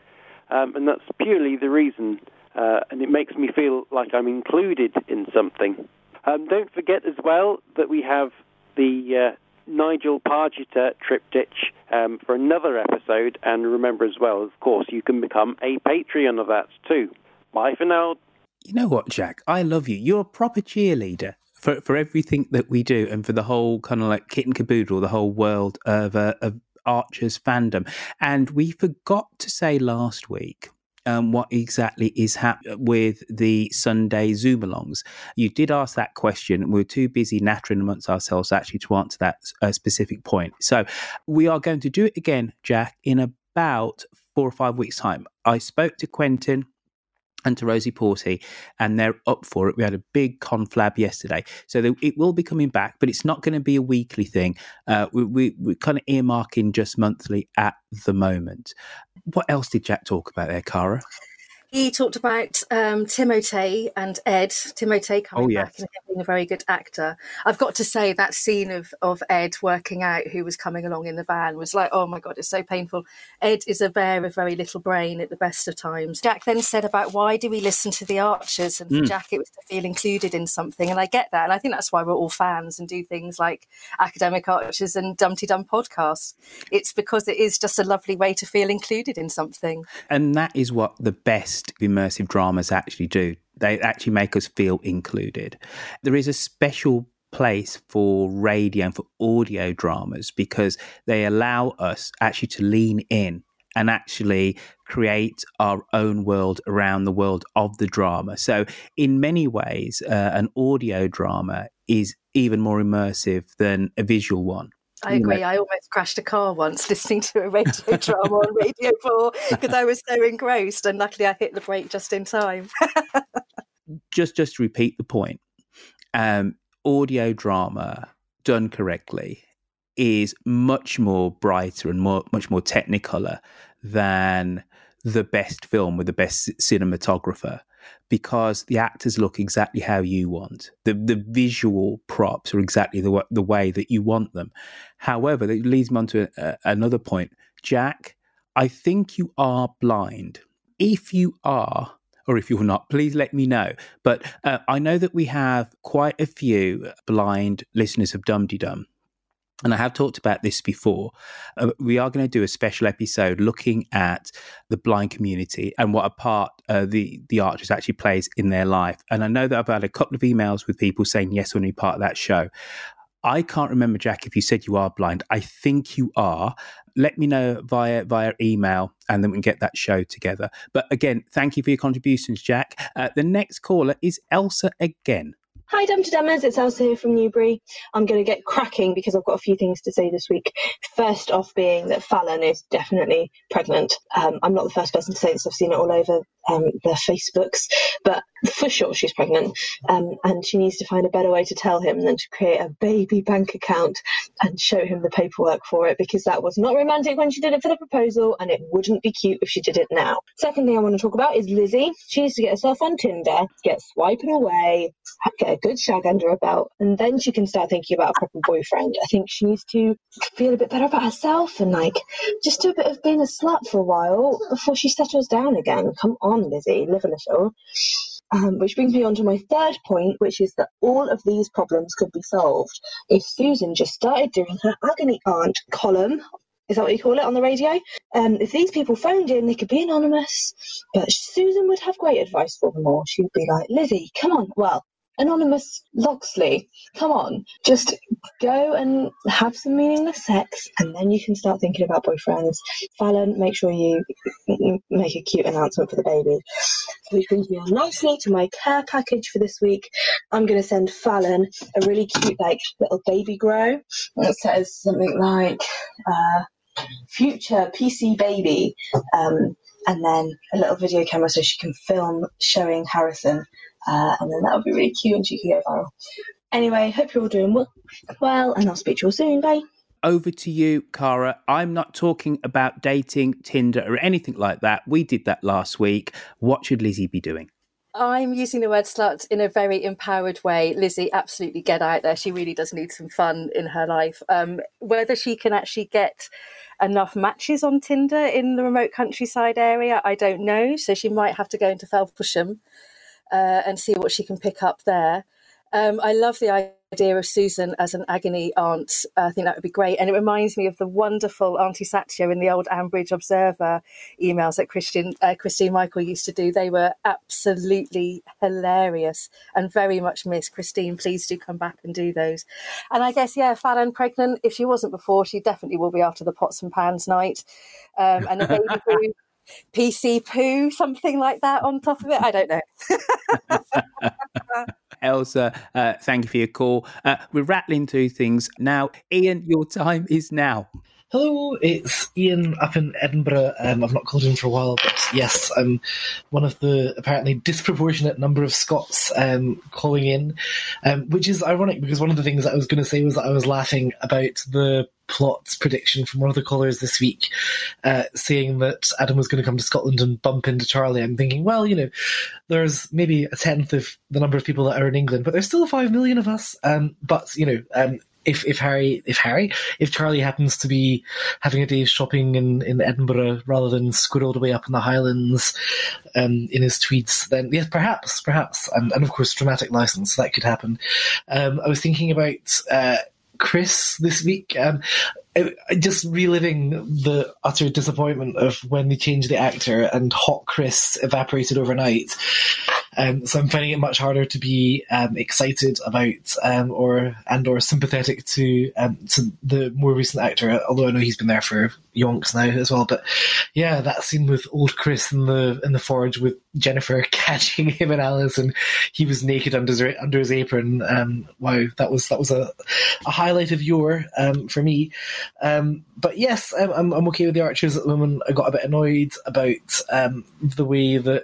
um, and that's purely the reason, uh, and it makes me feel like I'm included in something. Um, don't forget as well that we have the uh, Nigel Pargeter triptych um, for another episode, and remember as well, of course, you can become a Patreon of that too. Bye for now. You know what, Jack? I love you. You're a proper cheerleader for for everything that we do, and for the whole kind of like kit and caboodle, the whole world of uh, of Archers fandom. And we forgot to say last week um, what exactly is happening with the Sunday Zoom-alongs. You did ask that question. We were too busy nattering amongst ourselves actually to answer that uh, specific point. So we are going to do it again, Jack, in about four or five weeks' time. I spoke to Quentin and to Rosie Porty, and they're up for it. We had a big conflab yesterday. So they, it will be coming back, but it's not going to be a weekly thing. Uh, we, we, we're kind of earmarking just monthly at the moment. What else did Jack talk about there, Cara? He talked about um, Timothée and Ed. Timothée coming Oh, yes. back and being a very good actor. I've got to say that scene of, of Ed working out who was coming along in the van was like, oh my God, it's so painful. Ed is a bear of very little brain at the best of times. Jack then said about why do we listen to the Archers? And for Mm. Jack, it was to feel included in something. And I get that. And I think that's why we're all fans and do things like Academic Archers and Dumpty Dum podcasts. It's because it is just a lovely way to feel included in something. And that is what the best immersive dramas actually do. They actually make us feel included. There is a special place for radio and for audio dramas because they allow us actually to lean in and actually create our own world around the world of the drama. So in many ways, uh, an audio drama is even more immersive than a visual one. I agree. I almost crashed a car once listening to a radio drama on Radio four because I was so engrossed, and luckily I hit the brake just in time. just just to repeat the point, um, audio drama done correctly is much more brighter and more much more technicolor than the best film with the best cinematographer, because the actors look exactly how you want. The the visual props are exactly the the way that you want them. However, that leads me on to a, another point. Jack, I think you are blind. If you are, or if you're not, please let me know. But uh, I know that we have quite a few blind listeners of Dum Dee Dum. And I have talked about this before. Uh, we are going to do a special episode looking at the blind community and what a part uh, the, the Archers actually plays in their life. And I know that I've had a couple of emails with people saying yes, we'll be part of that show. I can't remember, Jack, if you said you are blind. I think you are. Let me know via via email, and then we can get that show together. But again, thank you for your contributions, Jack. Uh, the next caller is Elsa again. Hi, Dum Dee Dummers, it's Elsa here from Newbury. I'm going to get cracking because I've got a few things to say this week. First off being that Fallon is definitely pregnant. Um, I'm not the first person to say this, I've seen it all over um, the Facebooks, but for sure she's pregnant. Um, and she needs to find a better way to tell him than to create a baby bank account and show him the paperwork for it, because that was not romantic when she did it for the proposal, and it wouldn't be cute if she did it now. Second thing I want to talk about is Lizzie. She needs to get herself on Tinder, get swiping away, get a good shag under her belt, and then she can start thinking about a proper boyfriend. I think she needs to feel a bit better about herself and like just do a bit of being a slut for a while before she settles down again. Come on, Lizzie, live a little. Um, which brings me on to my third point, which is that all of these problems could be solved if Susan just started doing her agony aunt column. Is that what you call it on the radio? Um, if these people phoned in, they could be anonymous, but Susan would have great advice for them all. She would be like, Lizzie, come on, well, Anonymous Loxley, come on, just go and have some meaningless sex, and then you can start thinking about boyfriends. Fallon, make sure you make a cute announcement for the baby. Which brings me on nicely to my care package for this week. I'm going to send Fallon a really cute, like, little baby grow. It says something like, uh, future P C baby, um, and then a little video camera so she can film showing Harrison. Uh, and then that would be really cute and she can go viral. Anyway, hope you're all doing well, and I'll speak to you all soon. Bye. Over to you, Cara. I'm not talking about dating, Tinder, or anything like that. We did that last week. What should Lizzie be doing? I'm using the word slut in a very empowered way. Lizzie, absolutely get out there. She really does need some fun in her life. Um, whether she can actually get enough matches on Tinder in the remote countryside area, I don't know. So she might have to go into Felpersham Uh, and see what she can pick up there. Um, I love the idea of Susan as an agony aunt. I think that would be great. And it reminds me of the wonderful Auntie Satya in the old Ambridge Observer emails that Christian, uh, Christine Michael used to do. They were absolutely hilarious and very much missed. Christine, please do come back and do those. And I guess, yeah, Fallon pregnant. If she wasn't before, she definitely will be after the pots and pans night. Um, and a baby boo. P C poo, something like that on top of it. I don't know. Elsa, uh, thank you for your call. Uh, we're rattling through things now. Ian, your time is now. Hello, it's Ian up in Edinburgh. Um, I've not called in for a while, but yes, I'm one of the apparently disproportionate number of Scots um, calling in, um, which is ironic because one of the things that I was going to say was that I was laughing about the plot prediction from one of the callers this week, uh, saying that Adam was going to come to Scotland and bump into Charlie. I'm thinking, well, you know, there's maybe a tenth of the number of people that are in England, but there's still five million of us. Um, but, you know, um, If if Harry if Harry if Charlie happens to be having a day shopping in, in Edinburgh rather than squirreled away up in the Highlands um, in his tweeds, then yes, perhaps, perhaps, and, and of course, dramatic license, that could happen. Um, I was thinking about uh, Chris this week. Um, just reliving the utter disappointment of when they changed the actor and Hot Chris evaporated overnight. Um, so I'm finding it much harder to be um, excited about um, or and or sympathetic to um, to the more recent actor, although I know he's been there for yonks now as well. But yeah, that scene with old Chris in the in the forge with Jennifer catching him and Alice, and he was naked under his, under his apron. Um, wow, that was that was a, a highlight of yore um, for me. Um, but yes, I'm, I'm I'm okay with the Archers at the moment. I got a bit annoyed about um, the way that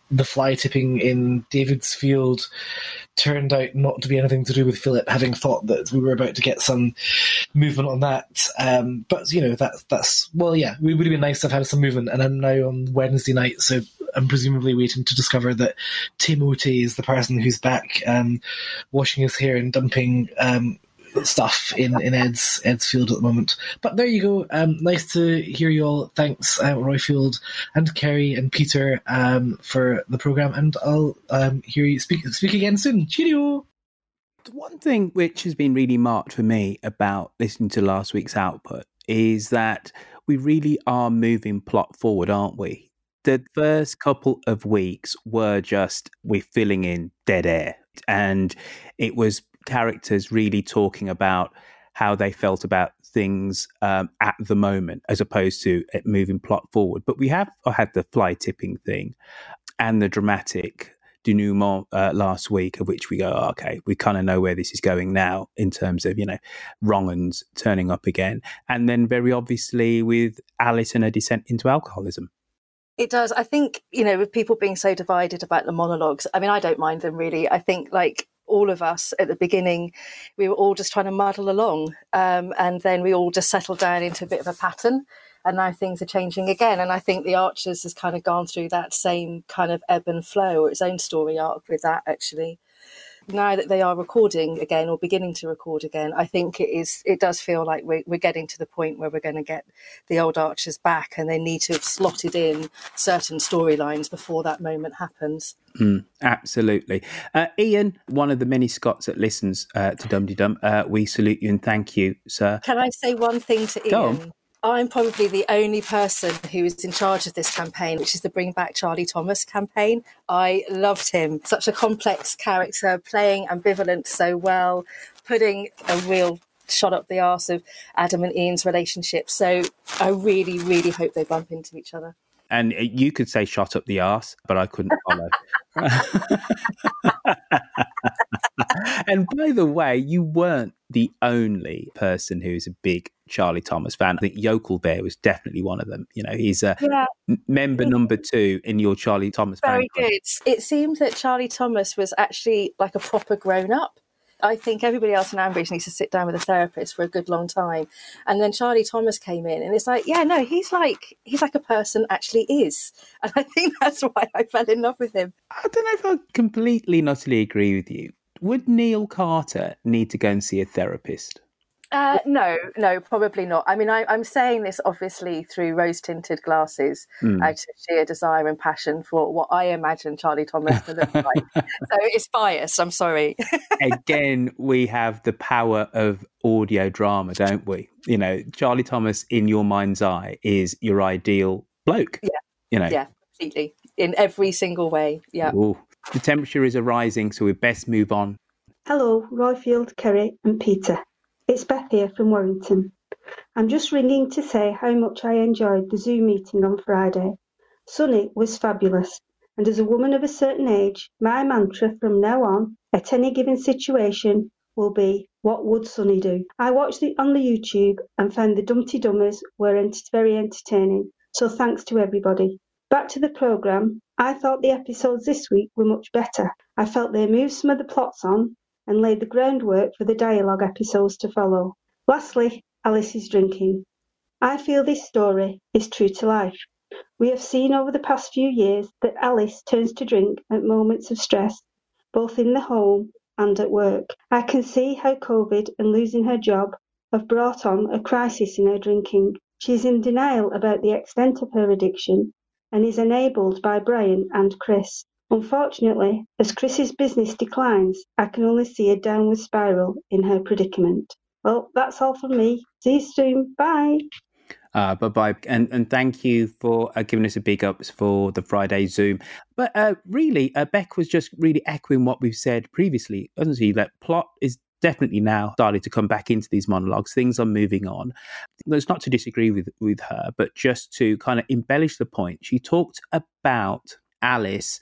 the fly tipping in David's Field turned out not to be anything to do with Philip, having thought that we were about to get some movement on that. Um, but, you know, that, that's, well, yeah, it would have been nice to have had some movement. And I'm now on Wednesday night, so I'm presumably waiting to discover that Timothy is the person who's back um, washing his hair and dumping um, stuff in, in Ed's Ed's field at the moment. But there you go. Um, nice to hear you all. Thanks, uh, Roifield and Kerry and Peter um, for the programme, and I'll um, hear you speak speak again soon. Cheerio! One thing which has been really marked for me about listening to last week's output is that we really are moving plot forward, aren't we? The first couple of weeks were just, we're filling in dead air, and it was characters really talking about how they felt about things um, at the moment, as opposed to it moving plot forward. But we have had the fly tipping thing and the dramatic denouement uh, last week, of which we go, oh, okay, we kind of know where this is going now in terms of, you know, wrong-uns turning up again. And then very obviously with Alice and her descent into alcoholism. It does. I think, you know, with people being so divided about the monologues, I mean, I don't mind them really. I think, like, all of us at the beginning, we were all just trying to muddle along. Um, and then we all just settled down into a bit of a pattern. And now things are changing again. And I think The Archers has kind of gone through that same kind of ebb and flow, or its own story arc with that, actually. Now that they are recording again, or beginning to record again, I think it is. It does feel like we're, we're getting to the point where we're going to get the old Archers back, and they need to have slotted in certain storylines before that moment happens. Mm, absolutely. Uh, Ian, one of the many Scots that listens uh, to Dum Dum, uh, we salute you and thank you, sir. Can I say one thing to Go Ian? on. I'm probably the only person who is in charge of this campaign, which is the Bring Back Charlie Thomas campaign. I loved him. Such a complex character, playing ambivalent so well, putting a real shot up the arse of Adam and Ian's relationship. So I really, really hope they bump into each other. And you could say shot up the arse, but I couldn't follow. And by the way, you weren't the only person who's a big Charlie Thomas fan. I think Yokel Bear was definitely one of them. You know, he's a yeah. member number two in your Charlie Thomas fan Very club. good. It seemed that Charlie Thomas was actually like a proper grown-up. I think everybody else in Ambridge needs to sit down with a therapist for a good long time. And then Charlie Thomas came in, and it's like, yeah, no, he's like he's like a person actually is. And I think that's why I fell in love with him. I don't know if I completely and utterly agree with you. Would Neil Carter need to go and see a therapist? Uh, no, no, probably not. I mean, I, I'm saying this obviously through rose-tinted glasses, mm. out of sheer desire and passion for what I imagine Charlie Thomas to look like. So it's biased, I'm sorry. Again, we have the power of audio drama, don't we? You know, Charlie Thomas, in your mind's eye, is your ideal bloke. Yeah, you know, yeah, completely. In every single way, yeah. Ooh. The temperature is arising, so we best move on. Hello, Roifield, Kerry and Peter. It's Beth here from Warrington. I'm just ringing to say how much I enjoyed the Zoom meeting on Friday. Sunny was fabulous, and as a woman of a certain age, my mantra from now on, at any given situation, will be, what would Sunny do? I watched it on the YouTube and found the Dumpty Dummers were ent- very entertaining, so thanks to everybody. Back to the programme, I thought the episodes this week were much better. I felt they moved some of the plots on and laid the groundwork for the dialogue episodes to follow. Lastly, Alice's drinking. I feel this story is true to life. We have seen over the past few years that Alice turns to drink at moments of stress, both in the home and at work. I can see how COVID and losing her job have brought on a crisis in her drinking. She is in denial about the extent of her addiction and is enabled by Brian and Chris. Unfortunately, as Chris's business declines, I can only see a downward spiral in her predicament. Well, that's all from me. See you soon. Bye. Uh, bye-bye. And, and thank you for uh, giving us a big ups for the Friday Zoom. But uh, really, uh, Beck was just really echoing what we've said previously, hasn't she? That plot is definitely now starting to come back into these monologues. Things are moving on. It's not to disagree with, with her, but just to kind of embellish the point. She talked about Alice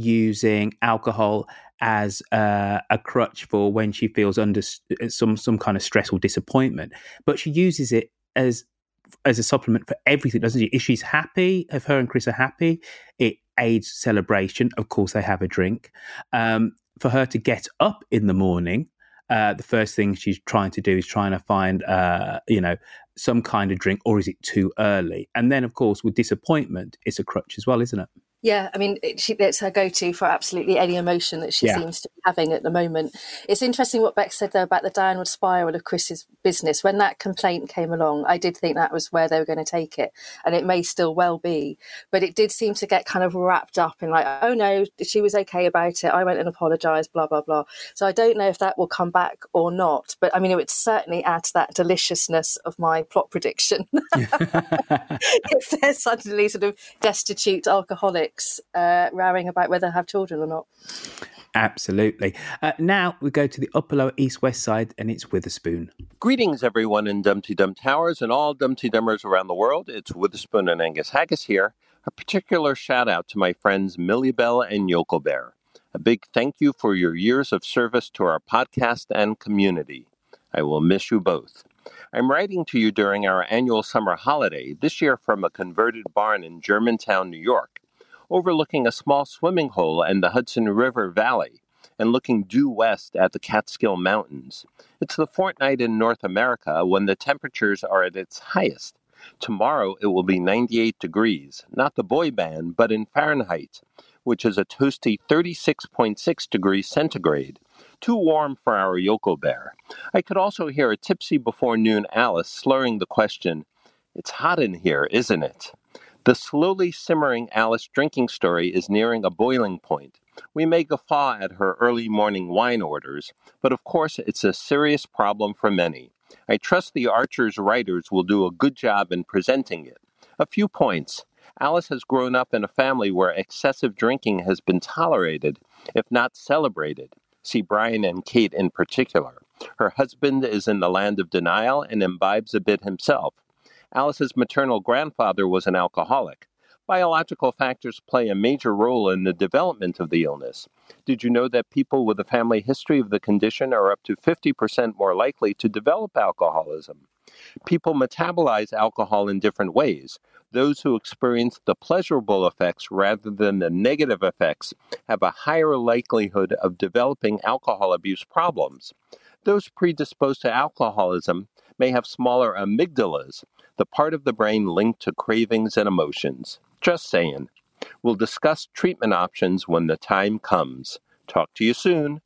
using alcohol as uh, a crutch for when she feels under some some kind of stress or disappointment, but she uses it as as a supplement for everything, doesn't she? If she's happy, if her and Chris are happy, it AIDS celebration. Of course, they have a drink. Um, for her to get up in the morning, uh, the first thing she's trying to do is trying to find, uh, you know, some kind of drink, or is it too early? And then, of course, with disappointment, it's a crutch as well, isn't it? Yeah, I mean, it, she, it's her go-to for absolutely any emotion that she Yeah. seems to be having at the moment. It's interesting what Beck said, though, about the downward spiral of Chris's business. When that complaint came along, I did think that was where they were going to take it, and it may still well be. But it did seem to get kind of wrapped up in like, oh, no, she was okay about it. I went and apologised, blah, blah, blah. So I don't know if that will come back or not. But, I mean, it would certainly add to that deliciousness of my plot prediction. If they're suddenly sort of destitute alcoholics, Uh, rowing about whether to have children or not. Absolutely. Uh, now we go to the upper, lower, east, west side, and it's Witherspoon. Greetings, everyone in Dumpty Dum Towers and all Dumpty Dummers around the world. It's Witherspoon and Angus Haggis here. A particular shout out to my friends Millie Bell and Yokel Bear. A big thank you for your years of service to our podcast and community. I will miss you both. I'm writing to you during our annual summer holiday, this year from a converted barn in Germantown, New York, overlooking a small swimming hole and the Hudson River Valley, and looking due west at the Catskill Mountains. It's the fortnight in North America when the temperatures are at its highest. Tomorrow it will be ninety-eight degrees, not the boy band, but in Fahrenheit, which is a toasty thirty-six point six degrees centigrade. Too warm for our Yokel Bear. I could also hear a tipsy before noon Alice slurring the question, "It's hot in here, isn't it?" The slowly simmering Alice drinking story is nearing a boiling point. We may guffaw at her early morning wine orders, but of course it's a serious problem for many. I trust the Archer's writers will do a good job in presenting it. A few points. Alice has grown up in a family where excessive drinking has been tolerated, if not celebrated. See Brian and Kate in particular. Her husband is in the land of denial and imbibes a bit himself. Alice's maternal grandfather was an alcoholic. Biological factors play a major role in the development of the illness. Did you know that people with a family history of the condition are up to fifty percent more likely to develop alcoholism? People metabolize alcohol in different ways. Those who experience the pleasurable effects rather than the negative effects have a higher likelihood of developing alcohol abuse problems. Those predisposed to alcoholism may have smaller amygdalas, the part of the brain linked to cravings and emotions. Just saying. We'll discuss treatment options when the time comes. Talk to you soon.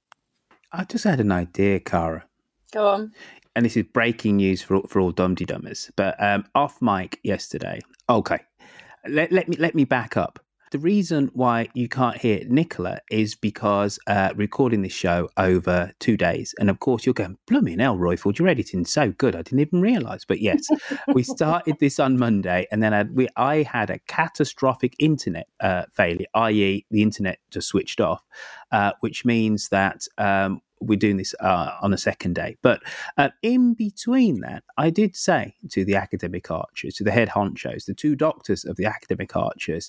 I just had an idea, Cara. Go on. And this is breaking news for for all Dumpty Dummers. But um, off mic yesterday. Okay, let, let me let me back up. The reason why you can't hear Nicola is because uh, recording this show over two days. And of course, you're going, blooming hell, Royfield, your editing's so good. I didn't even realise. But yes, we started this on Monday, and then I, we, I had a catastrophic internet uh, failure, that is the internet just switched off, uh, which means that um, we're doing this uh, on a second day. But uh, in between that, I did say to the academic archers, to the head honchos, the two doctors of the academic archers,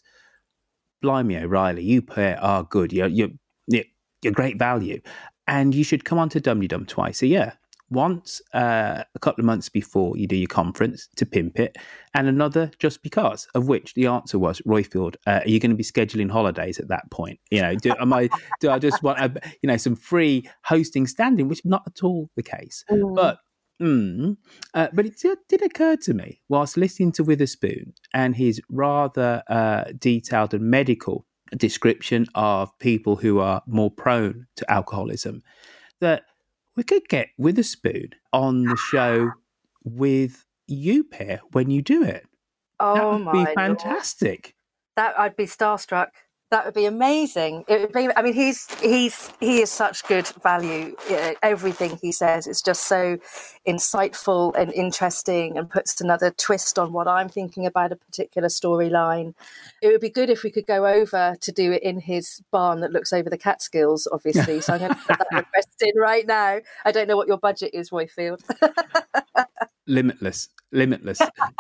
blimey O'Reilly, you pair are good. You're, you're, you're great value. And you should come on to Dumdy Dum twice a year. Once uh, a couple of months before you do your conference to pimp it, and another just because, of which the answer was, Royfield, uh, are you going to be scheduling holidays at that point? You know, do, am I, do I just want, a, you know, some free hosting standing, which is not at all the case. Mm. But Mm, uh, but it did, did occur to me whilst listening to Witherspoon and his rather uh, detailed and medical description of people who are more prone to alcoholism, that we could get Witherspoon on the show with you, pair, when you do it. Oh, that would my be fantastic. Lord. That I'd be starstruck. That would be amazing. It would be. I mean, he's he's he is such good value. Everything he says is just so insightful and interesting, and puts another twist on what I'm thinking about a particular storyline. It would be good if we could go over to do it in his barn that looks over the Catskills, obviously. So I'm going to put that request in right now. I don't know what your budget is, Royfield. Limitless, limitless.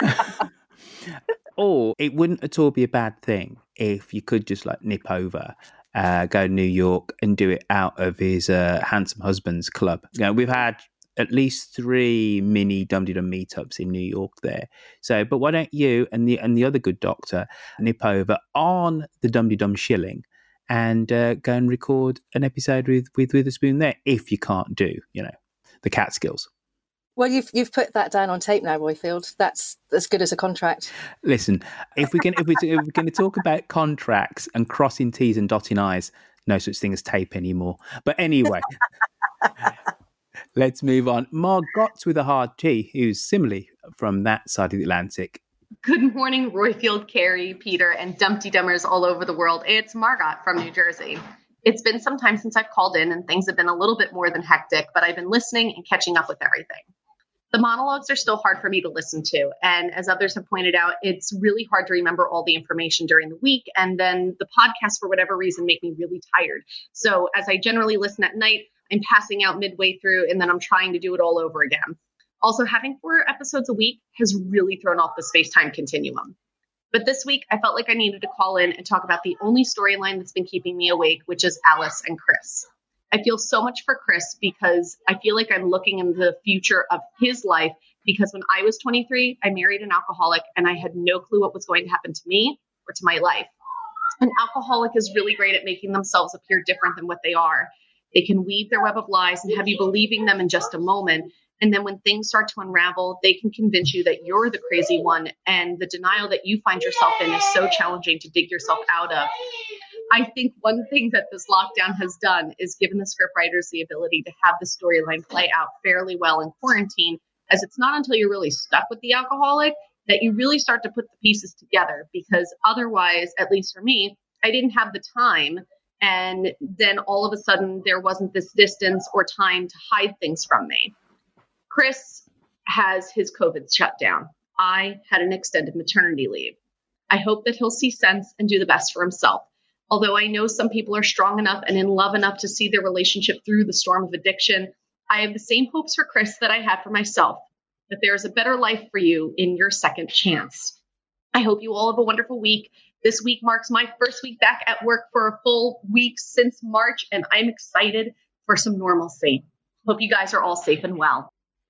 Or it wouldn't at all be a bad thing if you could just like nip over, uh, go to New York and do it out of his uh, handsome husband's club. You know, we've had at least three mini Dum Dum meetups in New York there. So, but why don't you and the and the other good doctor nip over on the Dum Dum Shilling and uh, go and record an episode with, with Witherspoon there, if you can't do, you know, the Catskills. Well, you've you've put that down on tape now, Royfield. That's as good as a contract. Listen, if we can, if, we, if we're going to talk about contracts and crossing T's and dotting I's, no such thing as tape anymore. But anyway, let's move on. Margot with a hard T, who's similarly from that side of the Atlantic. Good morning, Royfield, Carrie, Peter, and Dumpty Dummers all over the world. It's Margot from New Jersey. It's been some time since I've called in, and things have been a little bit more than hectic, but I've been listening and catching up with everything. The monologues are still hard for me to listen to. And as others have pointed out, it's really hard to remember all the information during the week. And then the podcasts, for whatever reason, make me really tired. So as I generally listen at night, I'm passing out midway through, and then I'm trying to do it all over again. Also, having four episodes a week has really thrown off the space-time continuum. But this week, I felt like I needed to call in and talk about the only storyline that's been keeping me awake, which is Alice and Chris. I feel so much for Chris because I feel like I'm looking into the future of his life, because when I was twenty-three, I married an alcoholic and I had no clue what was going to happen to me or to my life. An alcoholic is really great at making themselves appear different than what they are. They can weave their web of lies and have you believing them in just a moment. And then when things start to unravel, they can convince you that you're the crazy one, and the denial that you find yourself in is so challenging to dig yourself out of. I think one thing that this lockdown has done is given the scriptwriters the ability to have the storyline play out fairly well in quarantine, as it's not until you're really stuck with the alcoholic that you really start to put the pieces together, because otherwise, at least for me, I didn't have the time. And then all of a sudden there wasn't this distance or time to hide things from me. Chris has his COVID shut down. I had an extended maternity leave. I hope that he'll see sense and do the best for himself. Although I know some people are strong enough and in love enough to see their relationship through the storm of addiction, I have the same hopes for Chris that I had for myself, that there is a better life for you in your second chance. I hope you all have a wonderful week. This week marks my first week back at work for a full week since March, and I'm excited for some normalcy. Hope you guys are all safe and well.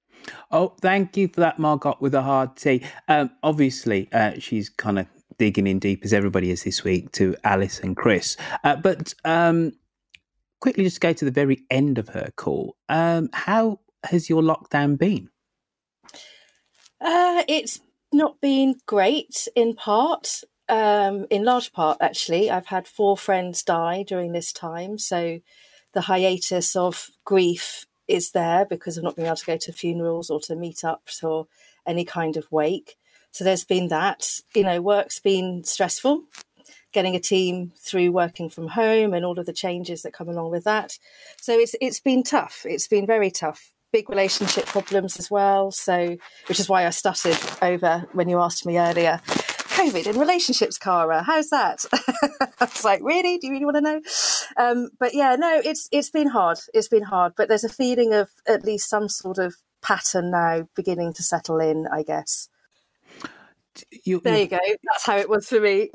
Oh, thank you for that, Margot with a hard T. Um, obviously, uh, she's kind of digging in deep, as everybody is this week, to Alice and Chris. Uh, but um, quickly, just go to the very end of her call. Um, how has your lockdown been? Uh, it's not been great, in part. Um, in large part, actually. I've had four friends die during this time. So the hiatus of grief is there because of not being able to go to funerals or to meetups or any kind of wake. So there's been that. You know, work's been stressful, getting a team through working from home and all of the changes that come along with that. So it's it's been tough. It's been very tough. Big relationship problems as well. So, which is why I stuttered over when you asked me earlier, COVID in relationships, Cara, how's that? I was like, really? Do you really want to know? Um, but yeah, no, it's it's been hard. It's been hard. But there's a feeling of at least some sort of pattern now beginning to settle in, I guess. You, there you go. That's how it was for me.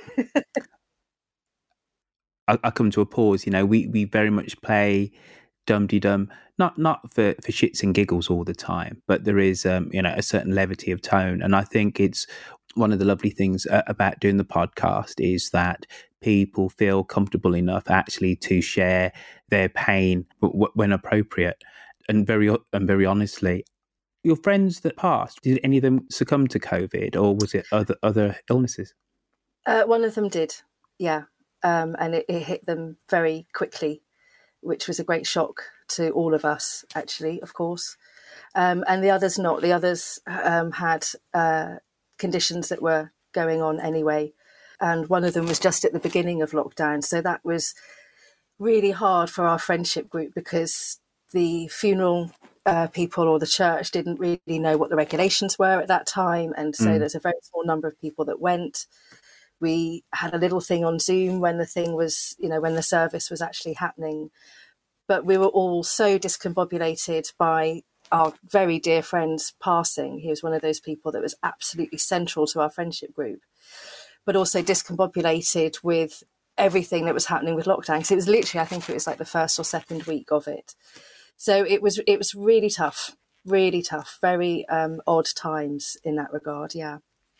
I, I come to a pause. You know, we, we very much play Dum-de-Dum, not not for, for shits and giggles all the time, but there is um, you know, a certain levity of tone, and I think it's one of the lovely things uh, about doing the podcast is that people feel comfortable enough actually to share their pain w- when appropriate, and very and very honestly. Your friends that passed, did any of them succumb to COVID, or was it other other illnesses? Uh, one of them did, yeah, um, and it, it hit them very quickly, which was a great shock to all of us, actually, of course. Um, and the others not. The others um, had uh, conditions that were going on anyway, and one of them was just at the beginning of lockdown, so that was really hard for our friendship group because the funeral Uh, people or the church didn't really know what the regulations were at that time, and so mm. there's a very small number of people that went. We had a little thing on Zoom when the thing was, you know, when the service was actually happening, but we were all so discombobulated by our very dear friend's passing. He was one of those people that was absolutely central to our friendship group, but also discombobulated with everything that was happening with lockdown. So it was literally, I think it was like the first or second week of it. So it was it was really tough, really tough, very um, odd times in that regard. Yeah.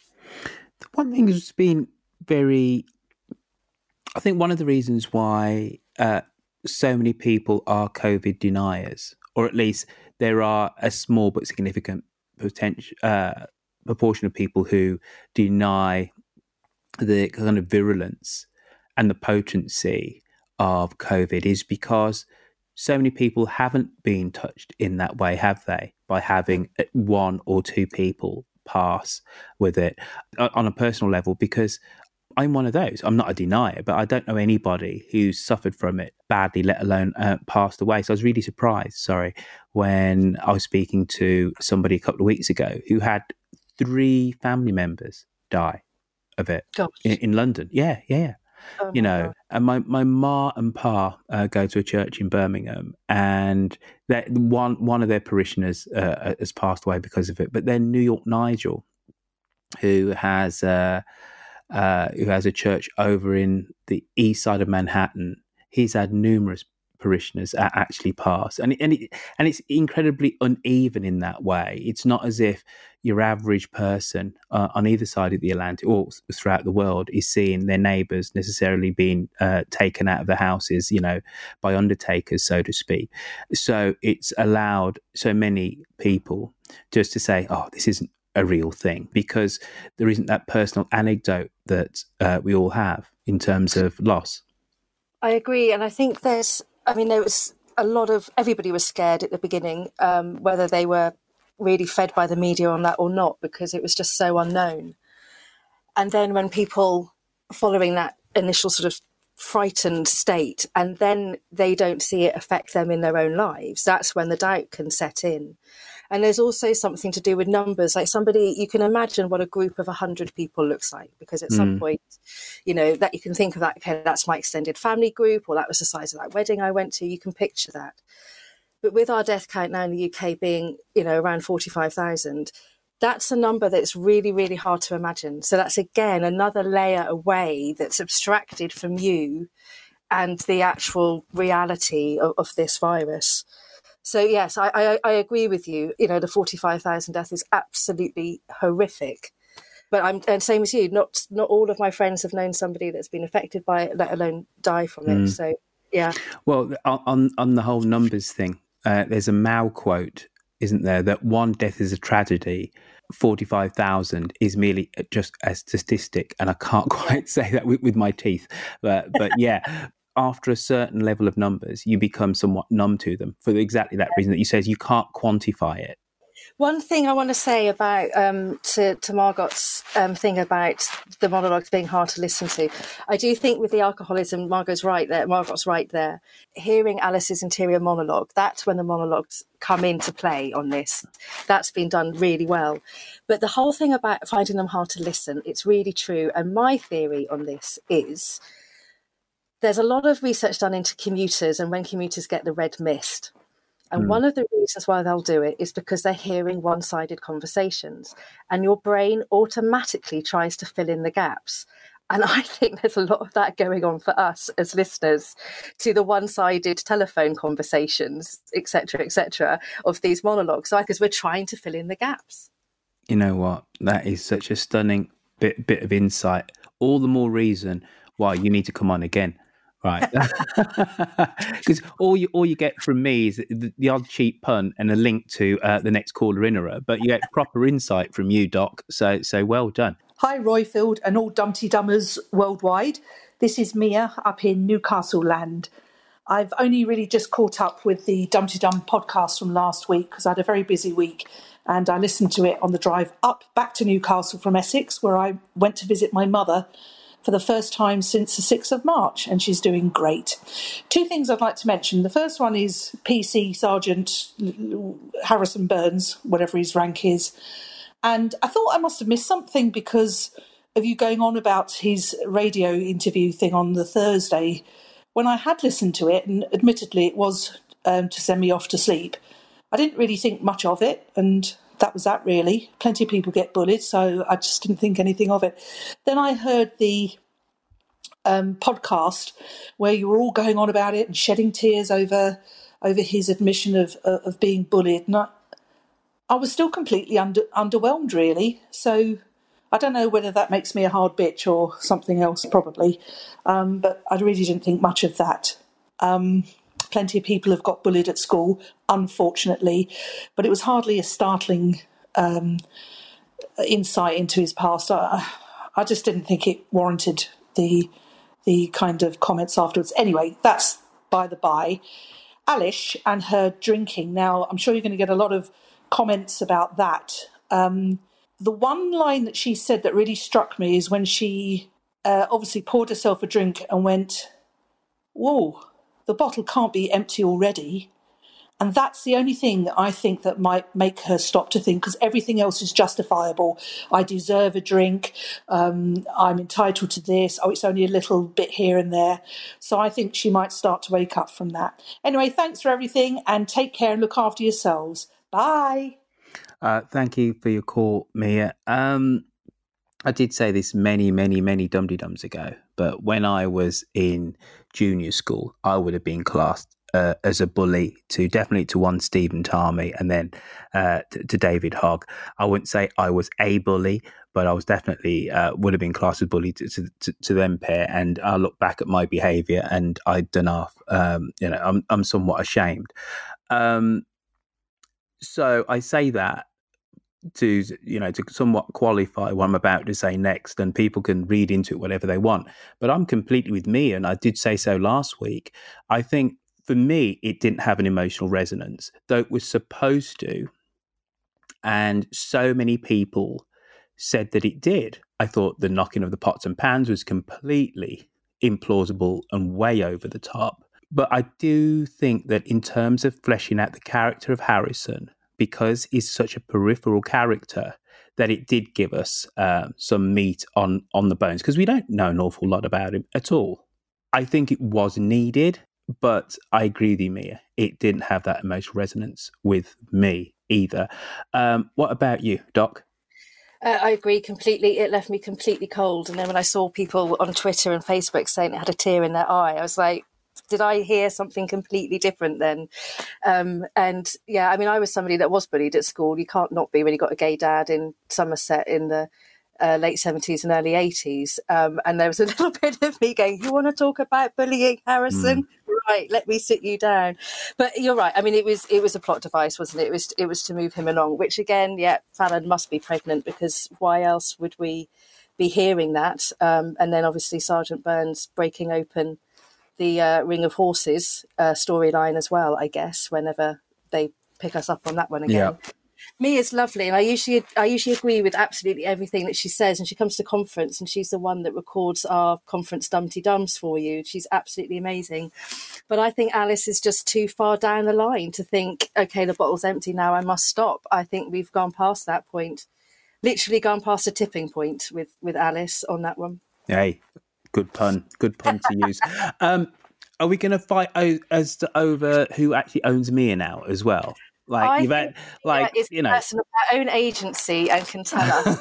One thing that's been very, I think one of the reasons why uh, so many people are COVID deniers, or at least there are a small but significant potential uh, proportion of people who deny the kind of virulence and the potency of COVID, is because so many people haven't been touched in that way, have they? By having one or two people pass with it on a personal level, because I'm one of those. I'm not a denier, but I don't know anybody who's suffered from it badly, let alone uh, passed away. So I was really surprised, sorry, when I was speaking to somebody a couple of weeks ago who had three family members die of it in, in London. Yeah, yeah, yeah. Oh you my know, God. and my, my ma and pa uh, go to a church in Birmingham, and that one one of their parishioners uh, has passed away because of it. But then New York Nigel, who has uh, uh, who has a church over in the east side of Manhattan, he's had numerous parishioners actually pass, and and it, and it's incredibly uneven in that way. It's not as if your average person uh, on either side of the Atlantic or throughout the world is seeing their neighbours necessarily being uh, taken out of their houses, you know, by undertakers, so to speak. So it's allowed so many people just to say, "Oh, this isn't a real thing," because there isn't that personal anecdote that uh, we all have in terms of loss. I agree, and I think there's. I mean, there was a lot of everybody was scared at the beginning, um, whether they were really fed by the media on that or not, because it was just so unknown. And then when people following that initial sort of frightened state, and then they don't see it affect them in their own lives, that's when the doubt can set in. And there's also something to do with numbers. Like somebody, you can imagine what a group of one hundred people looks like, because at mm. some point, you know, that you can think of that, okay, that's my extended family group, or that was the size of that wedding I went to. You can picture that. But with our death count now in the U K being, you know, around forty-five thousand, that's a number that's really, really hard to imagine. So that's, again, another layer away that's abstracted from you and the actual reality of, of this virus. So, yes, I, I, I agree with you. You know, the forty-five thousand death is absolutely horrific. But I'm and same as you, not not all of my friends have known somebody that's been affected by it, let alone die from it. Mm. So, yeah. Well, on, on the whole numbers thing, uh, there's a Mao quote, isn't there, that one death is a tragedy, forty-five thousand is merely just a statistic. And I can't quite say that with, with my teeth. But, but yeah. After a certain level of numbers, you become somewhat numb to them for exactly that reason that you says you can't quantify it. One thing I want to say about um, to, to Margot's um, thing about the monologues being hard to listen to, I do think with the alcoholism, Margot's right there. Margot's right there. Hearing Alice's interior monologue, that's when the monologues come into play on this. That's been done really well. But the whole thing about finding them hard to listen, it's really true. And my theory on this is there's a lot of research done into commuters and when commuters get the red mist. And mm. one of the reasons why they'll do it is because they're hearing one-sided conversations and your brain automatically tries to fill in the gaps. And I think there's a lot of that going on for us as listeners to the one-sided telephone conversations, et cetera, et cetera, of these monologues. So because we're trying to fill in the gaps. You know what? That is such a stunning bit, bit of insight. All the more reason why you need to come on again. Right, because all you all you get from me is the, the odd cheap pun and a link to uh, the next caller in her, but you get proper insight from you, Doc. So so well done. Hi, Royfield and all Dumpty Dummers worldwide. This is Mia up in Newcastle land. I've only really just caught up with the Dumpty Dum podcast from last week because I had a very busy week, and I listened to it on the drive up back to Newcastle from Essex, where I went to visit my mother for the first time since the sixth of March, and she's doing great. Two things I'd like to mention. The first one is P C Sergeant Harrison Burns, whatever his rank is. And I thought I must have missed something because of you going on about his radio interview thing on the Thursday. When I had listened to it, and admittedly it was um, to send me off to sleep, I didn't really think much of it, and that was that really. Plenty of people get bullied, so I just didn't think anything of it. Then I heard the um, podcast where you were all going on about it and shedding tears over over his admission of uh, of being bullied. And I, I was still completely under, underwhelmed, really. So I don't know whether that makes me a hard bitch or something else, probably. Um, but I really didn't think much of that. Um, plenty of people have got bullied at school, unfortunately, but it was hardly a startling um, insight into his past. I, I just didn't think it warranted the the kind of comments afterwards. Anyway, that's by the by. Alice and her drinking. Now, I'm sure you're going to get a lot of comments about that. Um, the one line that she said that really struck me is when she uh, obviously poured herself a drink and went, "Whoa, the bottle can't be empty already." And that's the only thing I think that might make her stop to think, because everything else is justifiable. I deserve a drink. Um, I'm entitled to this. Oh, it's only a little bit here and there. So I think she might start to wake up from that. Anyway, thanks for everything, and take care and look after yourselves. Bye. Uh, thank you for your call, Mia. Um, I did say this many, many, many dum-de-dums ago, but when I was in junior school, I would have been classed Uh, as a bully to definitely to one Stephen Tarmy and then uh, to, to David Hogg. I wouldn't say I was a bully, but I was definitely uh, would have been classed as bully to, to, to, to them pair. And I look back at my behaviour and I don't know, um, you know, I'm I'm somewhat ashamed. Um, so I say that to, you know, to somewhat qualify what I'm about to say next, and people can read into it whatever they want. But I'm completely with me, and I did say so last week. I think for me, it didn't have an emotional resonance, though it was supposed to. And so many people said that it did. I thought the knocking of the pots and pans was completely implausible and way over the top. But I do think that in terms of fleshing out the character of Harrison, because he's such a peripheral character, that it did give us uh, some meat on, on the bones, because we don't know an awful lot about him at all. I think it was needed. But I agree with you, Mia. It didn't have that emotional resonance with me either. Um, what about you, Doc? Uh, I agree completely. It left me completely cold. And then when I saw people on Twitter and Facebook saying it had a tear in their eye, I was like, did I hear something completely different then? Um, and yeah, I mean, I was somebody that was bullied at school. You can't not be when you got a gay dad in Somerset in the Uh, late seventies and early eighties. Um, and there was a little bit of me going, you want to talk about bullying, Harrison? Mm. Right, let me sit you down. But you're right. I mean, it was it was a plot device, wasn't it? It was it was to move him along, which again, yeah, Fallon must be pregnant, because why else would we be hearing that? Um, and then obviously Sergeant Burns breaking open the uh, Ring of Horses uh, storyline as well, I guess, whenever they pick us up on that one again. Yeah. Mia's lovely, and I usually I usually agree with absolutely everything that she says. And she comes to conference, and she's the one that records our conference Dum-Tee-Dums for you. She's absolutely amazing. But I think Alice is just too far down the line to think, okay, the bottle's empty now, I must stop. I think we've gone past that point, literally gone past a tipping point with, with Alice on that one. Hey, good pun, good pun to use. Um, are we going to fight o- as to over who actually owns Mia now as well? Like I you've had, like is you know, a person of their own agency and can tell us.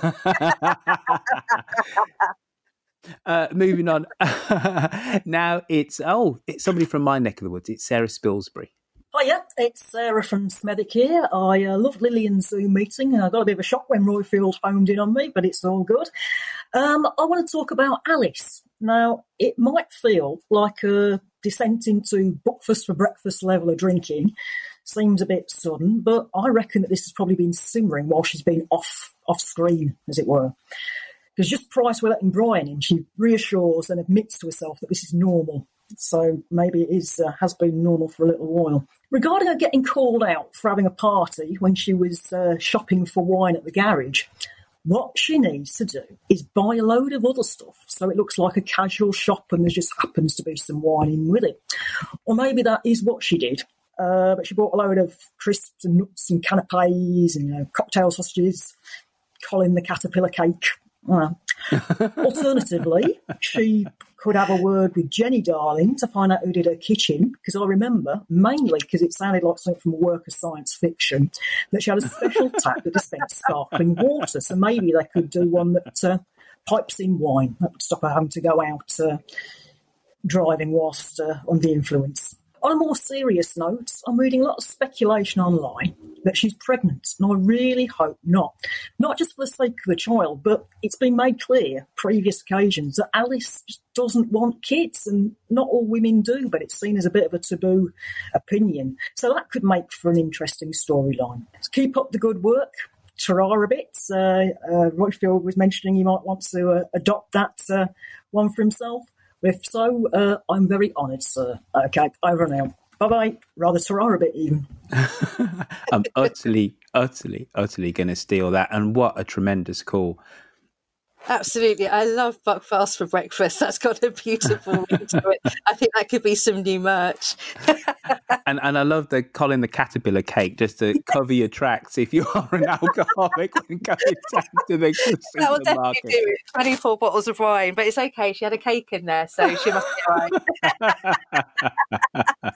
uh, moving on. Now it's oh, it's somebody from my neck of the woods. It's Sarah Spilsbury. Hiya, it's Sarah from Smethwick here. I uh, love Lillian's Zoom meeting. I got a bit of a shock when Royfield homed in on me, but it's all good. Um, I want to talk about Alice. Now, it might feel like a descent into breakfast for breakfast level of drinking. Seems a bit sudden, but I reckon that this has probably been simmering while she's been off off screen, as it were. Because just prior to letting Brian in, she reassures and admits to herself that this is normal. So maybe it is uh, has been normal for a little while. Regarding her getting called out for having a party when she was uh, shopping for wine at the garage, what she needs to do is buy a load of other stuff so it looks like a casual shop and there just happens to be some wine in with it. Or maybe that is what she did. Uh, but she bought a load of crisps and nuts and canapes and you know, cocktail sausages, Colin the caterpillar cake. Uh. Alternatively, she could have a word with Jenny Darling to find out who did her kitchen, because I remember, mainly because it sounded like something from a work of science fiction, that she had a special tap that dispensed sparkling water. So maybe they could do one that uh, pipes in wine. That would stop her having to go out uh, driving whilst uh, under the influence. On a more serious note, I'm reading a lot of speculation online that she's pregnant, and I really hope not. Not just for the sake of the child, but it's been made clear previous occasions that Alice just doesn't want kids, and not all women do, but it's seen as a bit of a taboo opinion. So that could make for an interesting storyline. So keep up the good work. Tarara bits. Uh, uh, Roifield was mentioning he might want to uh, adopt that uh, one for himself. If so, uh, I'm very honoured, sir. Okay, over now. Bye-bye. Rather Tarara bit even. I'm utterly, utterly, utterly going to steal that. And what a tremendous call. Absolutely. I love Buckfast for breakfast. That's got a beautiful ring to it. I think that could be some new merch. and and I love the Colin the Caterpillar cake, just to cover your tracks if you are an alcoholic when going down to the That will definitely supermarket. do it. twenty-four bottles of wine, but it's okay. She had a cake in there, so she must be all right.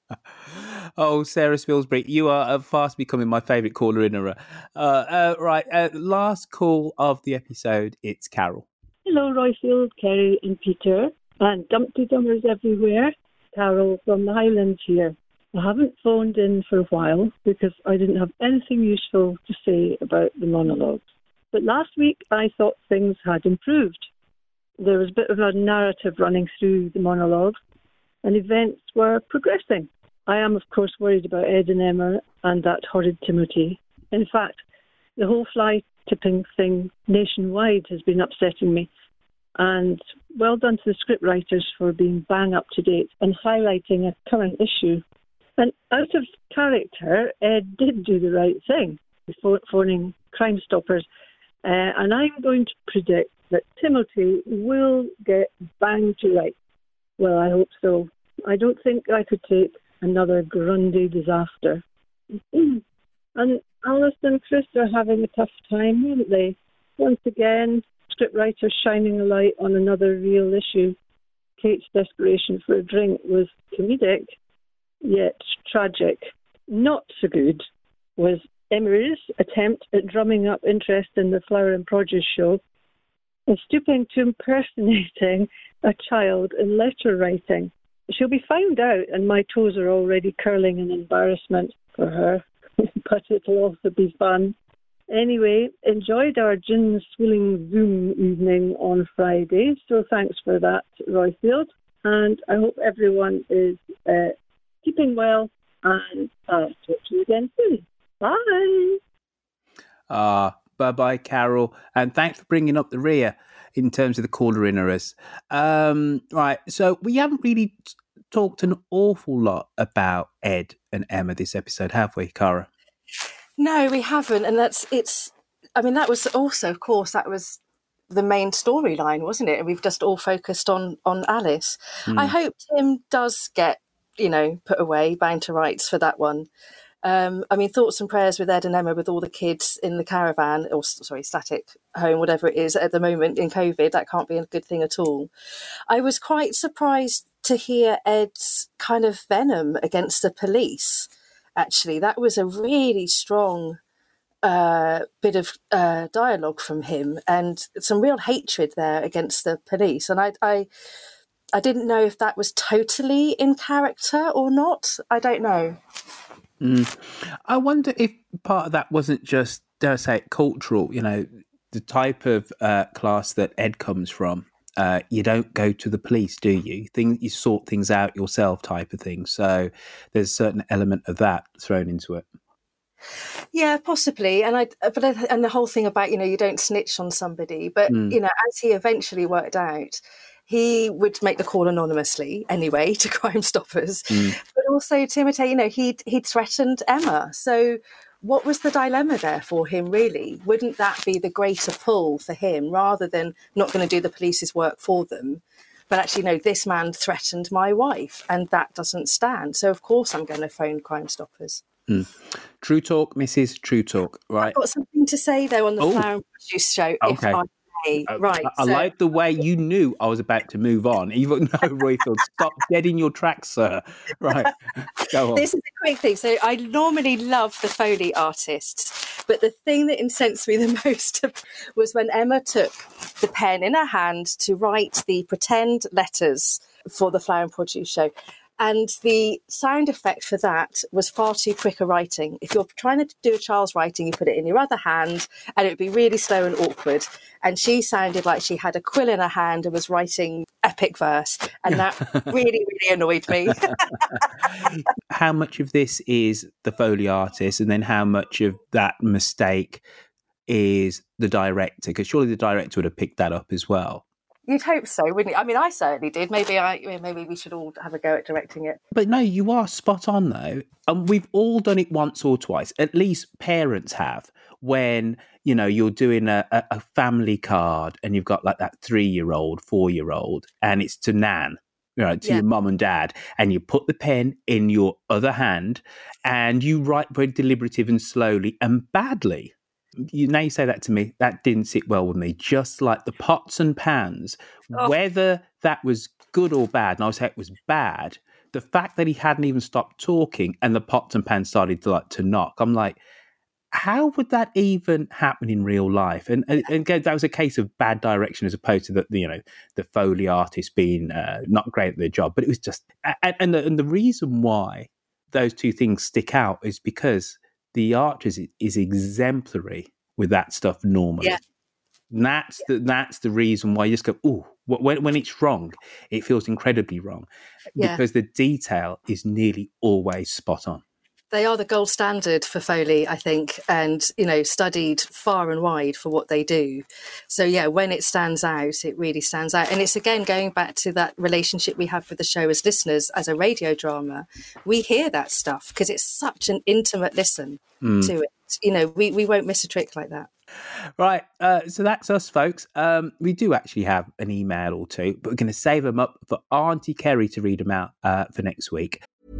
Oh, Sarah Spilsbury, you are uh, fast becoming my favourite caller in a row. Uh, uh, right, uh, last call of the episode, it's Carol. Hello, Roifield, Kerry and Peter, and Dumpty Dummers everywhere. Carol from the Highlands here. I haven't phoned in for a while because I didn't have anything useful to say about the monologues. But last week I thought things had improved. There was a bit of a narrative running through the monologues, and events were progressing. I am, of course, worried about Ed and Emma and that horrid Timothy. In fact, the whole fly tipping thing nationwide has been upsetting me. And well done to the scriptwriters for being bang up to date and highlighting a current issue. And out of character, Ed did do the right thing, phoning Crime Stoppers. Uh, and I'm going to predict that Timothy will get banged to rights. Well, I hope so. I don't think I could take another Grundy disaster. And Alice and Chris are having a tough time, aren't they? Once again, scriptwriters shining a light on another real issue. Kate's desperation for a drink was comedic, yet tragic. Not so good was Emery's attempt at drumming up interest in the Flower and Produce show and stooping to impersonating a child in letter writing. She'll be found out, and my toes are already curling in embarrassment for her, but it'll also be fun. Anyway, enjoyed our gin swilling Zoom evening on Friday, so thanks for that, Roifield. And I hope everyone is uh, keeping well, and I'll talk to you again soon. Bye! Ah, uh, bye-bye, Carol. And thanks for bringing up the rear in terms of the caller-inners. Um, right, so we haven't really t- talked an awful lot about Ed and Emma this episode, have we, Cara? No, we haven't. And that's, it's, I mean, that was also, of course, that was the main storyline, wasn't it? And we've just all focused on, on Alice. Mm. I hope Tim does get, you know, put away, bound to rights for that one. Um, I mean, thoughts and prayers with Ed and Emma, with all the kids in the caravan, or sorry, static home, whatever it is at the moment in COVID. That can't be a good thing at all. I was quite surprised to hear Ed's kind of venom against the police. Actually, that was a really strong uh, bit of uh, dialogue from him, and some real hatred there against the police. And I, I, I didn't know if that was totally in character or not. I don't know. Mm. I wonder if part of that wasn't just, dare I say it, cultural, you know, the type of uh, class that Ed comes from. Uh, you don't go to the police, do you? Thing, you sort things out yourself type of thing. So there's a certain element of that thrown into it. Yeah, possibly. And I, but I, and the whole thing about, you know, you don't snitch on somebody. But, mm. you know, as he eventually worked out, he would make the call anonymously anyway to Crime Stoppers. Mm. But also, Timothy, you know, he'd, he'd threatened Emma. So what was the dilemma there for him, really? Wouldn't that be the greater pull for him, rather than not going to do the police's work for them, but actually, no, this man threatened my wife, and that doesn't stand. So, of course, I'm going to phone Crime Stoppers. Mm. True talk, Missus True Talk, right? I've got something to say, though, on the Flower and Produce show, okay. if I Uh, right. I, I so. like the way you knew I was about to move on, even though Roifield, stop dead in your tracks, sir. Right. Go on. This is a quick thing. So I normally love the Foley artists, but the thing that incensed me the most was when Emma took the pen in her hand to write the pretend letters for the Flower and Produce show. And the sound effect for that was far too quick a writing. If you're trying to do a child's writing, you put it in your other hand and it would be really slow and awkward. And she sounded like she had a quill in her hand and was writing epic verse. And that really, really annoyed me. How much of this is the Foley artist, and then how much of that mistake is the director? Because surely the director would have picked that up as well. You'd hope so, wouldn't you? I mean, I certainly did. Maybe I, maybe we should all have a go at directing it. But no, you are spot on though. And we've all done it once or twice. At least parents have. When, you know, you're doing a, a family card and you've got like that three-year-old, four-year-old, and it's to Nan, you know, to Yeah. your mum and dad, and you put the pen in your other hand and you write very deliberative and slowly and badly. You, now you say that to me, that didn't sit well with me. Just like the pots and pans, Oh. whether that was good or bad, and I would say it was bad, the fact that he hadn't even stopped talking and the pots and pans started to like to knock, I'm like, how would that even happen in real life? And, and, and again, that was a case of bad direction as opposed to the, the you know the Foley artist being uh, not great at their job. But it was just, and, and, the, and the reason why those two things stick out is because the artist is, is exemplary with that stuff normally. Yeah. And that's the that's the reason why you just go, oh, when when it's wrong, it feels incredibly wrong, Yeah. because the detail is nearly always spot on. They are the gold standard for Foley, I think, and, you know, studied far and wide for what they do. So, yeah, when it stands out, it really stands out. And it's, again, going back to that relationship we have with the show as listeners, as a radio drama. We hear that stuff because it's such an intimate listen Mm. to it. You know, we, we won't miss a trick like that. Right, uh, so that's us, folks. Um, we do actually have an email or two, but we're going to save them up for Auntie Kerry to read them out uh, for next week.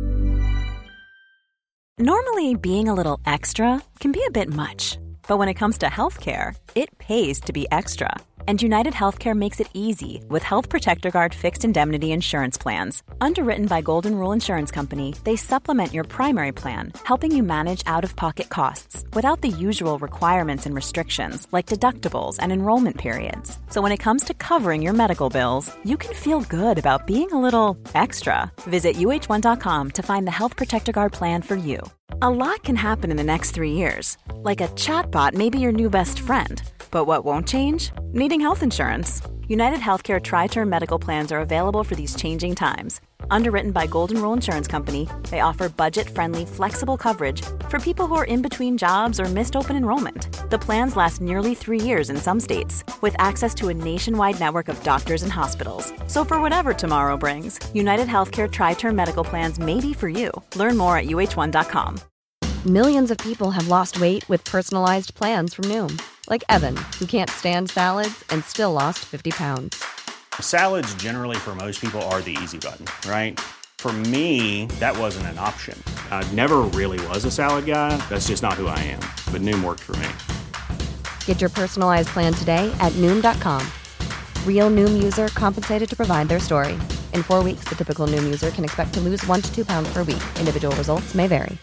Normally, being a little extra can be a bit much, but when it comes to healthcare, it pays to be extra. And United Healthcare makes it easy with Health Protector Guard fixed indemnity insurance plans. Underwritten by Golden Rule Insurance Company, they supplement your primary plan, helping you manage out-of-pocket costs without the usual requirements and restrictions like deductibles and enrollment periods. So when it comes to covering your medical bills, you can feel good about being a little extra. Visit U H one dot com to find the Health Protector Guard plan for you. A lot can happen in the next three years. Like a chatbot may be your new best friend. But what won't change? Needing health insurance. United Healthcare Tri-Term Medical Plans are available for these changing times. Underwritten by Golden Rule Insurance Company, they offer budget-friendly, flexible coverage for people who are in between jobs or missed open enrollment. The plans last nearly three years in some states, with access to a nationwide network of doctors and hospitals. So for whatever tomorrow brings, United Healthcare Tri-Term Medical Plans may be for you. Learn more at U H one dot com. Millions of people have lost weight with personalized plans from Noom. Like Evan, who can't stand salads and still lost fifty pounds. Salads generally for most people are the easy button, right? For me, that wasn't an option. I never really was a salad guy. That's just not who I am. But Noom worked for me. Get your personalized plan today at Noom dot com. Real Noom user compensated to provide their story. In four weeks, the typical Noom user can expect to lose one to two pounds per week. Individual results may vary.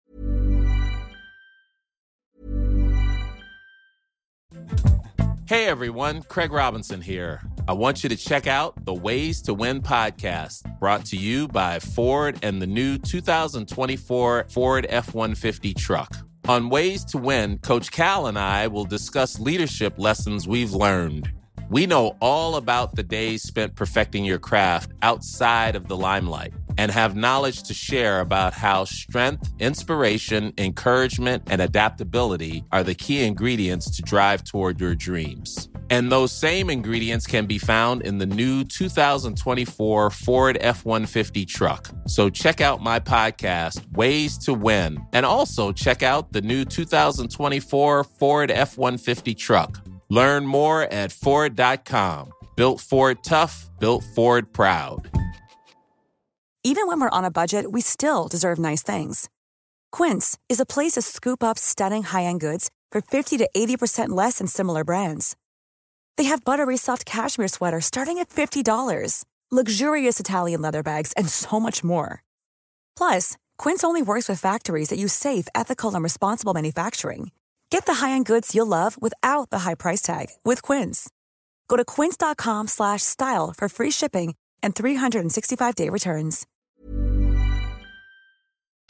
Hey everyone, Craig Robinson here. I want you to check out the Ways to Win podcast, brought to you by Ford and the new two thousand twenty-four Ford F one fifty truck. On Ways to Win, Coach Cal and I will discuss leadership lessons we've learned. We know all about the days spent perfecting your craft outside of the limelight and have knowledge to share about how strength, inspiration, encouragement, and adaptability are the key ingredients to drive toward your dreams. And those same ingredients can be found in the new two thousand twenty-four Ford F one fifty truck. So check out my podcast, Ways to Win, and also check out the new two thousand twenty-four Ford F one fifty truck. Learn more at Ford dot com. Built Ford tough, built Ford proud. Even when we're on a budget, we still deserve nice things. Quince is a place to scoop up stunning high-end goods for fifty to eighty percent less than similar brands. They have buttery soft cashmere sweaters starting at fifty dollars, luxurious Italian leather bags, and so much more. Plus, Quince only works with factories that use safe, ethical, and responsible manufacturing. Get the high-end goods you'll love without the high price tag with Quince. Go to quince dot com slash style for free shipping and three sixty-five day returns.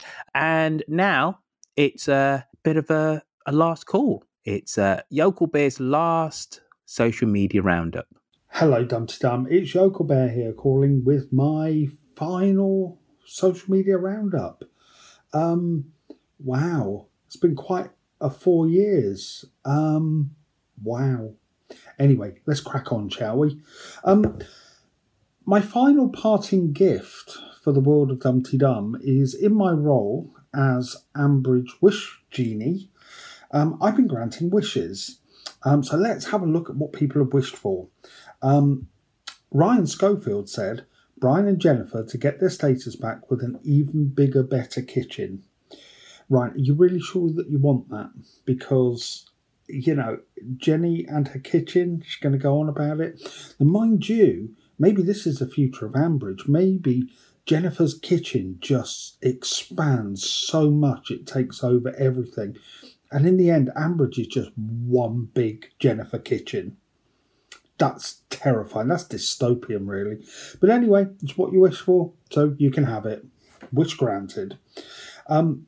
And now it's a bit of a, a last call. It's uh, Yokel Bear's last social media roundup. Hello, Dumpty Dum. It's Yokel Bear here calling with my final social media roundup. Um, wow. It's been quite a four years. Um, wow. Anyway, let's crack on, shall we? Um, my final parting gift for the world of Dumpty Dum is in my role as Ambridge Wish Genie. Um, I've been granting wishes. Um, so let's have a look at what people have wished for. Um, Ryan Schofield said, Brian and Jennifer to get their status back with an even bigger, better kitchen. Ryan, are you really sure that you want that? Because, you know, Jenny and her kitchen, she's going to go on about it. And mind you, maybe this is the future of Ambridge. Maybe Jennifer's kitchen just expands so much it takes over everything. And in the end, Ambridge is just one big Jennifer kitchen. That's terrifying. That's dystopian, really. But anyway, it's what you wish for, so you can have it. Wish granted. Um,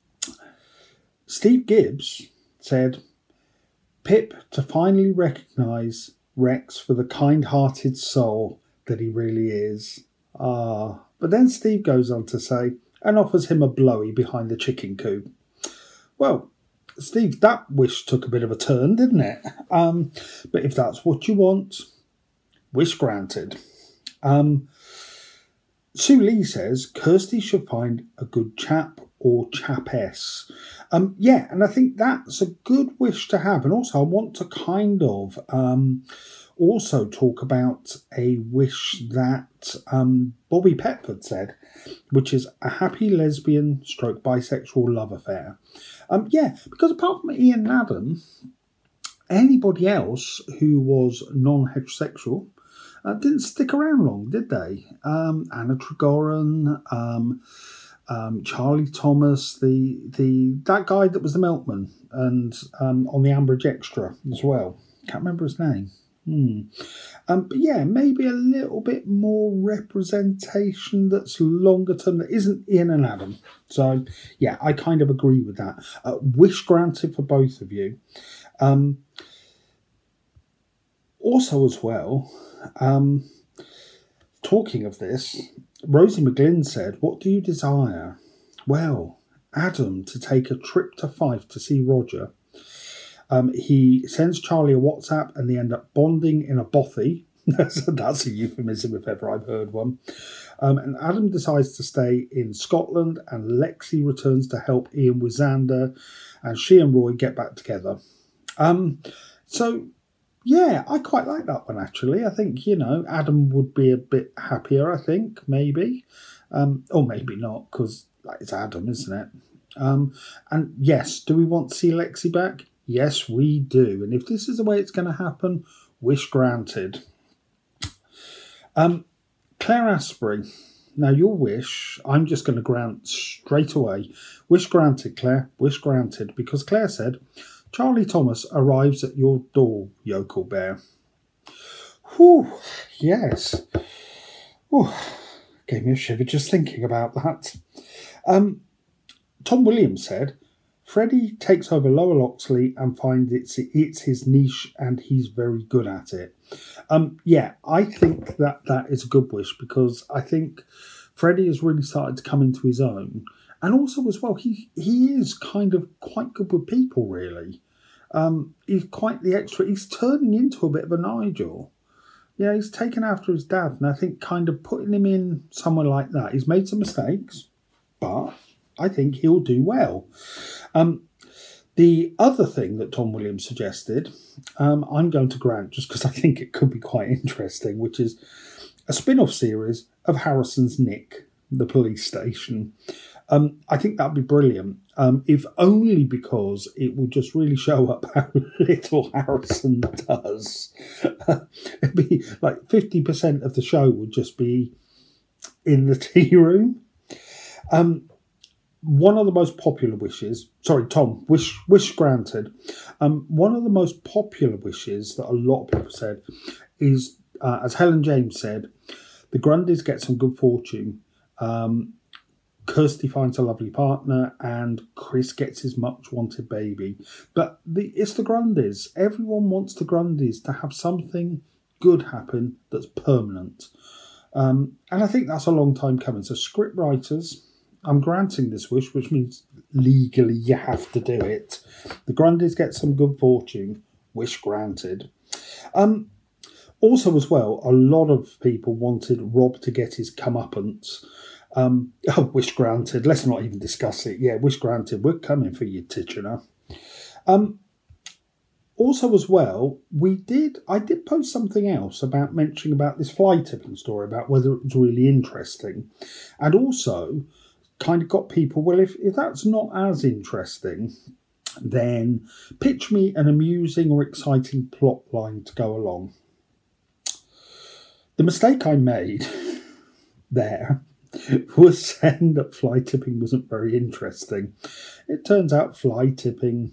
Steve Gibbs said, Pip to finally recognise Rex for the kind-hearted soul that he really is. Ah, but then Steve goes on to say, and offers him a blowy behind the chicken coop. Well, Steve, that wish took a bit of a turn, didn't it? Um, but if that's what you want, wish granted. Um, Sue Lee says, Kirsty should find a good chap or chapess. Um, yeah, and I think that's a good wish to have. And also I want to kind of um, also talk about a wish that um, Bobby Petford said, which is a happy lesbian stroke bisexual love affair. Um, yeah, because apart from Ian and Adam, anybody else who was non-heterosexual uh, didn't stick around long, did they? Um, Anna Trigorin, um, um, Charlie Thomas, the the that guy that was the milkman, and um, on the Ambridge Extra as well. Can't remember his name. Hmm. Um, but yeah, maybe a little bit more representation that's longer term that isn't Ian and Adam. So yeah, I kind of agree with that. Uh, wish granted for both of you. Um, also as well, um, talking of this, Rosie McGlynn said, what do you desire? Well, Adam to take a trip to Fife to see Roger. Um, he sends Charlie a WhatsApp and they end up bonding in a bothy. That's a euphemism if ever I've heard one. Um, and Adam decides to stay in Scotland and Lexi returns to help Ian with Xander and she and Roy get back together. Um, so, yeah, I quite like that one actually. I think, you know, Adam would be a bit happier, I think, maybe. Um, or maybe not, because like, it's Adam, isn't it? Um, and yes, do we want to see Lexi back? Yes, we do. And if this is the way it's going to happen, wish granted. Um, Claire Asprey. Now, your wish, I'm just going to grant straight away. Wish granted, Claire. Wish granted. Because Claire said, Charlie Thomas arrives at your door, Yokel Bear. Whew, yes. Whew, gave me a shiver just thinking about that. Um, Tom Williams said, Freddie takes over Lower Loxley and finds it's, it's his niche and he's very good at it. Um, yeah, I think that that is a good wish because I think Freddie has really started to come into his own. And also as well, he, he is kind of quite good with people, really. Um, he's quite the extra. He's turning into a bit of a Nigel. Yeah, he's taken after his dad. And I think kind of putting him in somewhere like that, he's made some mistakes, but I think he'll do well. Um, the other thing that Tom Williams suggested, um, I'm going to grant just because I think it could be quite interesting, which is a spin-off series of Harrison's Nick, the police station. Um, I think that'd be brilliant, um, if only because it will just really show up how little Harrison does. It'd be like fifty percent of the show would just be in the tea room. Um, One of the most popular wishes, sorry, Tom, wish wish granted. Um, one of the most popular wishes that a lot of people said is, uh, as Helen James said, the Grundys get some good fortune. Um, Kirsty finds a lovely partner, and Chris gets his much wanted baby. But the, it's the Grundys. Everyone wants the Grundys to have something good happen that's permanent. Um, and I think that's a long time coming. So script writers, I'm granting this wish, which means legally you have to do it. The Grundys get some good fortune. Wish granted. Um, also as well, a lot of people wanted Rob to get his comeuppance. Um, oh, wish granted. Let's not even discuss it. Yeah, wish granted. We're coming for you, Titchener. Um, also, as well, we did. I did post something else about mentioning about this fly tipping story, about whether it was really interesting, and also kind of got people. Well, if if that's not as interesting, then pitch me an amusing or exciting plot line to go along. The mistake I made there was saying that fly tipping wasn't very interesting. It turns out fly tipping,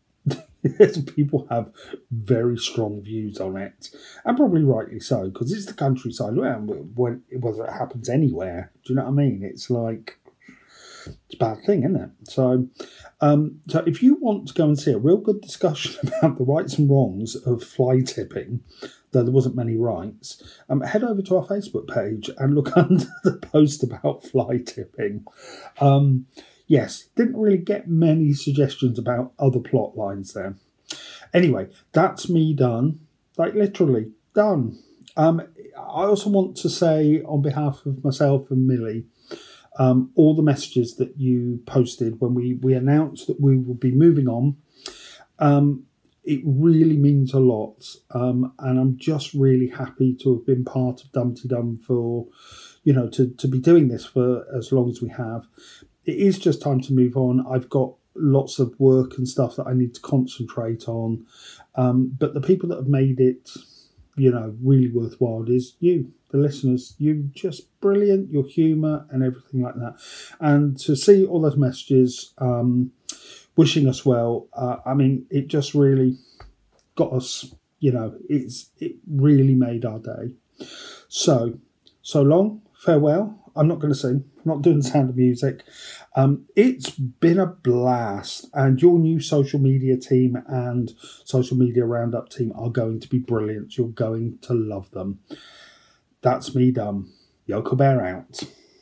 people have very strong views on it, and probably rightly so, because it's the countryside, when, whether it happens anywhere. Do you know what I mean? It's like, it's a bad thing, isn't it? So, um, so if you want to go and see a real good discussion about the rights and wrongs of fly tipping, though there wasn't many rights, um, head over to our Facebook page and look under the post about fly tipping. Um, yes, didn't really get many suggestions about other plot lines there. Anyway, that's me done. Like, literally, done. Um, I also want to say, on behalf of myself and Millie, um, all the messages that you posted when we, we announced that we will be moving on, um, it really means a lot, um, and I'm just really happy to have been part of Dumpty Dum for, you know, to, to be doing this for as long as we have. It is just time to move on. I've got lots of work and stuff that I need to concentrate on, um, but the people that have made it, you know, really worthwhile is you, the listeners. You're just brilliant, your humour and everything like that. And to see all those messages, um, wishing us well, uh, I mean, it just really got us, you know, it's it really made our day. So, so long, farewell. I'm not going to sing, I'm not doing the Sound of Music. Um, it's been a blast, and your new social media team and social media roundup team are going to be brilliant. You're going to love them. That's me done. Yoko Bear out.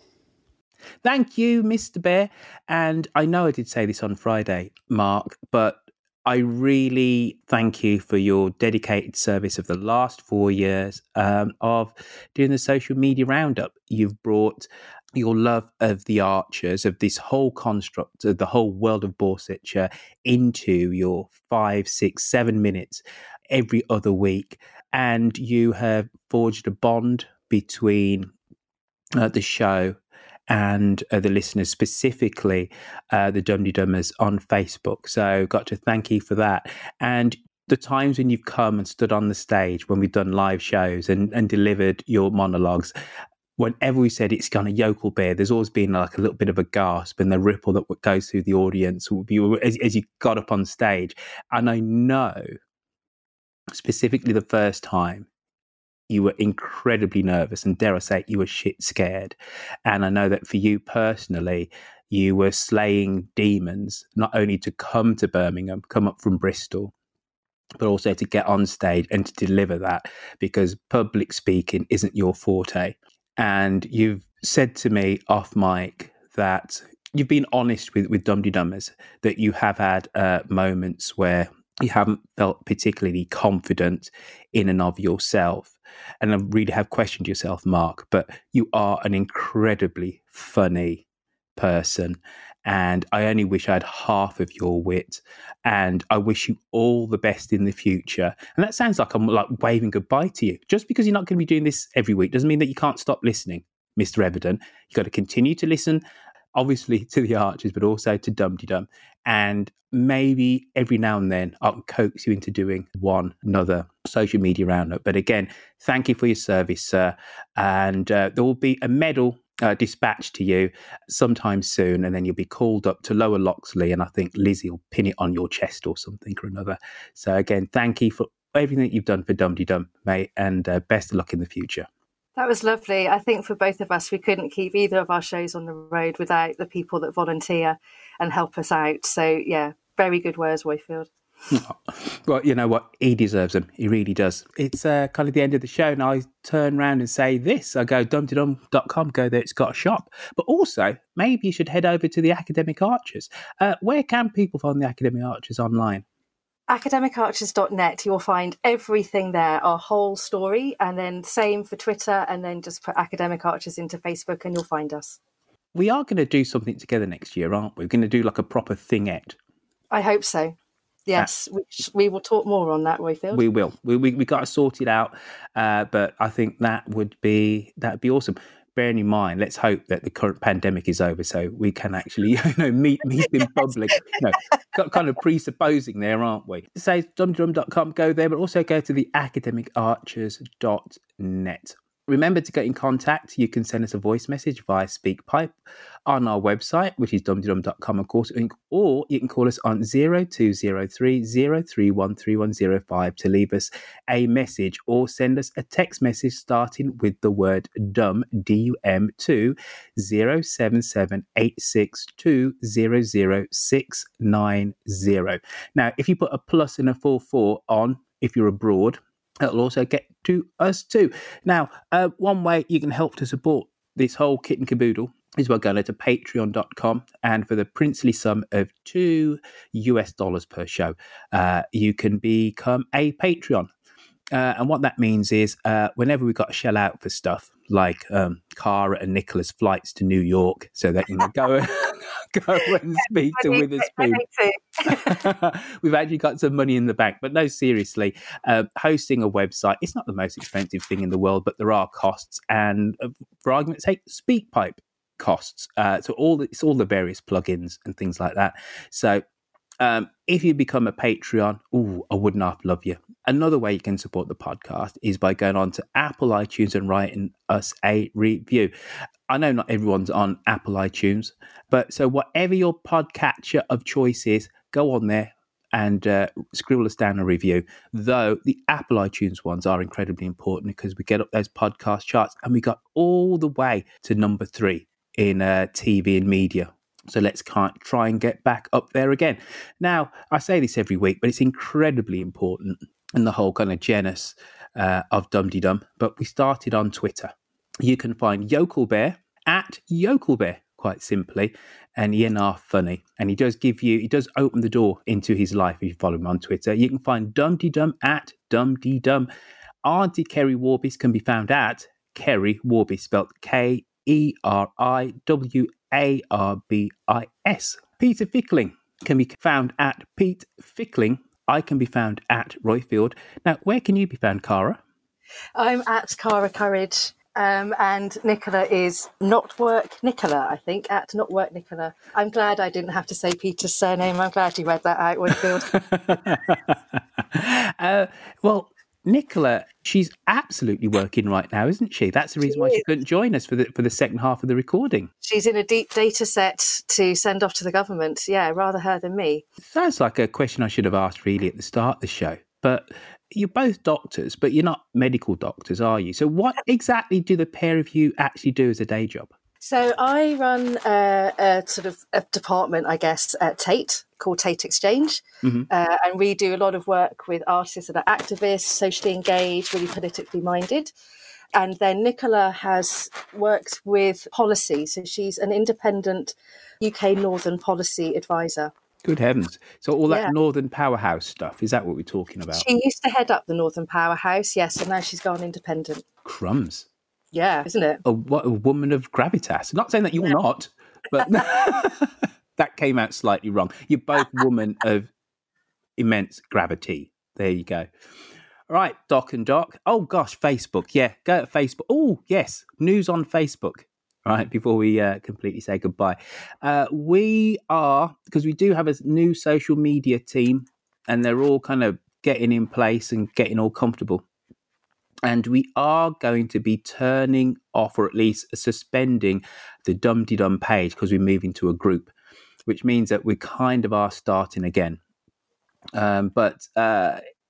Thank you, Mister Bear. And I know I did say this on Friday, Mark, but I really thank you for your dedicated service of the last four years um, of doing the social media roundup. You've brought your love of the Archers, of this whole construct, of the whole world of Borsetshire, into your five, six, seven minutes every other week. And you have forged a bond between uh, the show and uh, the listeners, specifically uh, the Dumdy Dummers on Facebook. So got to thank you for that. And the times when you've come and stood on the stage when we've done live shows and, and delivered your monologues, whenever we said it's kind of Yokel Bear, there's always been like a little bit of a gasp and the ripple that goes through the audience as, as you got up on stage. And I know specifically the first time, you were incredibly nervous, and dare I say, you were shit scared. And I know that for you personally, you were slaying demons, not only to come to Birmingham, come up from Bristol, but also to get on stage and to deliver that, because public speaking isn't your forte. And you've said to me off mic that you've been honest with, with Dumdy Dummers, that you have had uh, moments where you haven't felt particularly confident in and of yourself. And I really have questioned yourself, Mark, but you are an incredibly funny person. And I only wish I had half of your wit. And I wish you all the best in the future. And that sounds like I'm like waving goodbye to you. Just because you're not going to be doing this every week doesn't mean that you can't stop listening, Mister Everton. You've got to continue to listen, obviously, to the Archers, but also to Dumdy Dum. And maybe every now and then I can coax you into doing one another social media roundup. But again, thank you for your service, sir. And uh, there will be a medal uh, dispatched to you sometime soon, and then you'll be called up to Lower Loxley, and I think Lizzie will pin it on your chest or something or another. So again, thank you for everything that you've done for Dumdy Dum, mate, and uh, best of luck in the future. That was lovely. I think for both of us, we couldn't keep either of our shows on the road without the people that volunteer and help us out. So, yeah, very good words, Roifield. Well, you know what? He deserves them. He really does. It's uh, kind of the end of the show, and I turn around and say this. I go, dum dum dot com, go there, it's got a shop. But also, maybe you should head over to the Academic Archers. Uh, where can people find the Academic Archers online? academic archers dot net, you'll find everything there, our whole story, and then same for Twitter, and then just put Academic Archers into Facebook and you'll find us. We are going to do something together next year, aren't we? We're going to do like a proper thingette. I hope so. Yes, uh, we, we will talk more on that, Roifield. We will. We we, we got to sort it out, uh, but I think that would be that would be awesome. Bearing in mind, let's hope that the current pandemic is over, so we can actually, you know, meet meet in public. You know, kind of presupposing there, aren't we? Say dum dum dot com, go there, but also go to the academic archers dot net. Remember to get in contact. You can send us a voice message via SpeakPipe on our website, which is dum dum dum dot com, of course, or you can call us on zero two zero three zero three one three one zero five to leave us a message, or send us a text message starting with the word dumb, D U M, to zero seven seven eight six two zero zero six nine zero. Now, if you put a plus and a four four on, if you're abroad, it'll also get to us too. Now, uh, one way you can help to support this whole kit and caboodle is by going to patreon dot com, and for the princely sum of two US dollars per show, uh, you can become a Patreon. Uh, and what that means is uh, whenever we've got to shell out for stuff like um, Cara and Nicola's flights to New York so they can go, go and speak to Witherspoon. We've actually got some money in the bank. But no, seriously, uh, hosting a website, it's not the most expensive thing in the world, but there are costs. And uh, for argument's sake, SpeakPipe costs. Uh, so all the, it's all the various plugins and things like that. So Um, if you become a Patreon, ooh, I would not love you. Another way you can support the podcast is by going on to Apple iTunes and writing us a review. I know not everyone's on Apple iTunes, but so whatever your podcatcher of choice is, go on there and uh, scribble us down a review. Though the Apple iTunes ones are incredibly important because we get up those podcast charts, and we got all the way to number three in uh, T V and media. So let's try and get back up there again. Now, I say this every week, but it's incredibly important in the whole kind of genus uh, of Dum-de-Dum. But we started on Twitter. You can find Yokel Bear at Yokel Bear, quite simply, and Ian are funny. And he does give you, he does open the door into his life if you follow him on Twitter. You can find Dum-de-Dum at Dum-de-Dum. Auntie Kerry Warbis can be found at Kerry Warbis, spelled K E R I W A R B I S. Peter Fickling can be found at Pete Fickling. I can be found at Roifield. Now, where can you be found, Cara? I'm at Cara Courage, um, and Nicola is Not Work Nicola, I think, at Not Work Nicola. I'm glad I didn't have to say Peter's surname. I'm glad you read that out, Roifield. uh, well, Nicola, she's absolutely working right now, isn't she? That's the reason she why is. she couldn't join us for the for the second half of the recording. She's in a deep data set to send off to the government. Yeah, rather her than me. Sounds like a question I should have asked really at the start of the show. But you're both doctors, but you're not medical doctors, are you? So what exactly do the pair of you actually do as a day job? So I run a, a sort of a department, I guess, at Tate called Tate Exchange. Mm-hmm. Uh, and we do a lot of work with artists that are activists, socially engaged, really politically minded. And then Nicola has worked with policy. So she's an independent U K Northern policy advisor. Good heavens. So all that Yeah. Northern Powerhouse stuff, is that what we're talking about? She used to head up the Northern Powerhouse, yes, and now she's gone independent. Crumbs. Yeah, isn't it? A, what a woman of gravitas. Not saying that you're not, but that came out slightly wrong. You're both women of immense gravity. There you go. All right, Doc and Doc. Oh, gosh, Facebook. Yeah, go to Facebook. Oh, yes, news on Facebook. All right, before we uh, completely say goodbye. Uh, we are, because we do have a new social media team, and they're all kind of getting in place and getting all comfortable. And we are going to be turning off, or at least suspending, the Dum-de-Dum page because we're moving to a group, which means that we kind of are starting again. Um, but uh,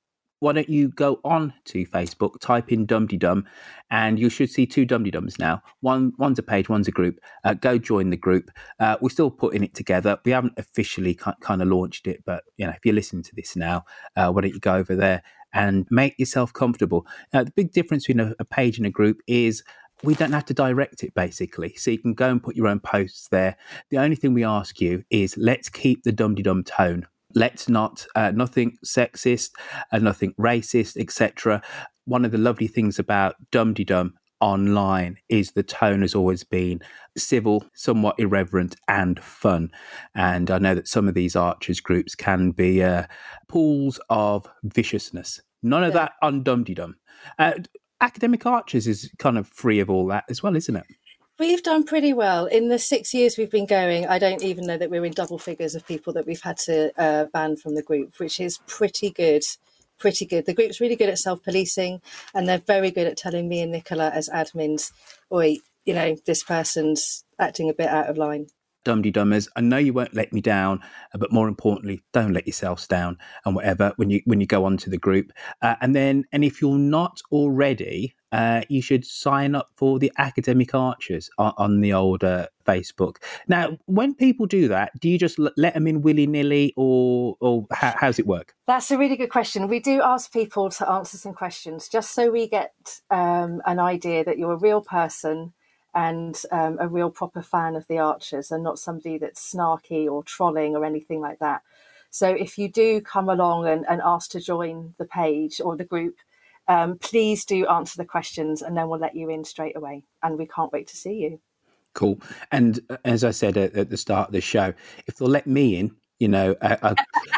why don't you go on to Facebook, type in Dum Dee Dum, and you should see two Dum Dee Dums now. One, one's a page, one's a group. Uh, go join the group. Uh, we're still putting it together. We haven't officially kind of launched it, but you know, if you're listening to this now, uh, why don't you go over there and make yourself comfortable? Uh, the big difference between a, a page and a group is we don't have to direct it, basically. So you can go and put your own posts there. The only thing we ask you is let's keep the Dum Dee Dum tone. Let's not, uh, nothing sexist, uh, nothing racist, et cetera. One of the lovely things about Dum Dee Dum online is the tone has always been civil, somewhat irreverent, and fun. And I know that some of these archers groups can be uh, pools of viciousness. None of yeah. that on Dum Dee Dum. Uh, Academic Archers is kind of free of all that as well, isn't it? We've done pretty well. In the six years we've been going, I don't even know that we're in double figures of people that we've had to uh, ban from the group, which is pretty good. Pretty good. The group's really good at self-policing, and they're very good at telling me and Nicola as admins, oi, you know, this person's acting a bit out of line. Dum Dee Dummers, I know you won't let me down, but more importantly, don't let yourselves down and whatever when you when you go onto the group. Uh, and then, and if you're not already, uh, you should sign up for the Academic Archers on, on the old uh, Facebook. Now, when people do that, do you just l- let them in willy-nilly, or or how, how's it work? That's a really good question. We do ask people to answer some questions just so we get um, an idea that you're a real person and um, a real proper fan of the Archers and not somebody that's snarky or trolling or anything like that. So if you do come along and, and ask to join the page or the group, um, please do answer the questions and then we'll let you in straight away. And we can't wait to see you. Cool. And as I said at, at the start of the show, if they'll let me in, you know, uh,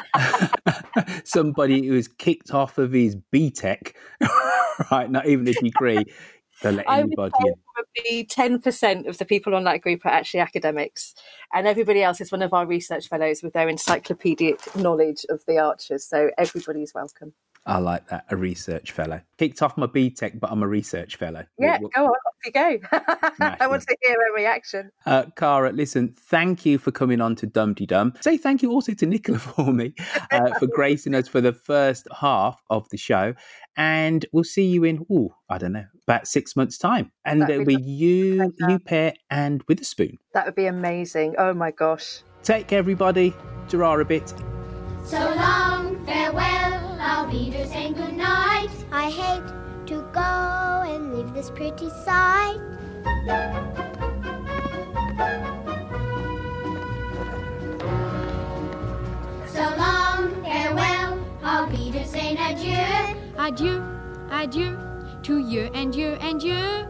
uh, somebody who is kicked off of his B Tech, right, not even a degree, they'll let anybody in. Probably ten percent of the people on that group are actually academics, and everybody else is one of our research fellows with their encyclopedic knowledge of the Archers. So everybody's welcome. I like that, a research fellow. Kicked off my B Tech, but I'm a research fellow. Yeah, what, what? go on, off you go. I want to hear a reaction. Uh, Cara, listen, thank you for coming on to Dum Dee Dum. Say thank you also to Nicola for me, uh, for gracing us for the first half of the show. And we'll see you in, ooh, I don't know, about six months' time. And there'll be you, you pair, and Witherspoon. That would be amazing. Oh, my gosh. Take care, everybody. Ta-ra a bit. So long, farewell, I'll be there saying good night. I hate to go and leave this pretty sight. So long, farewell, I'll be there saying adieu. Adieu, adieu, to you and you and you.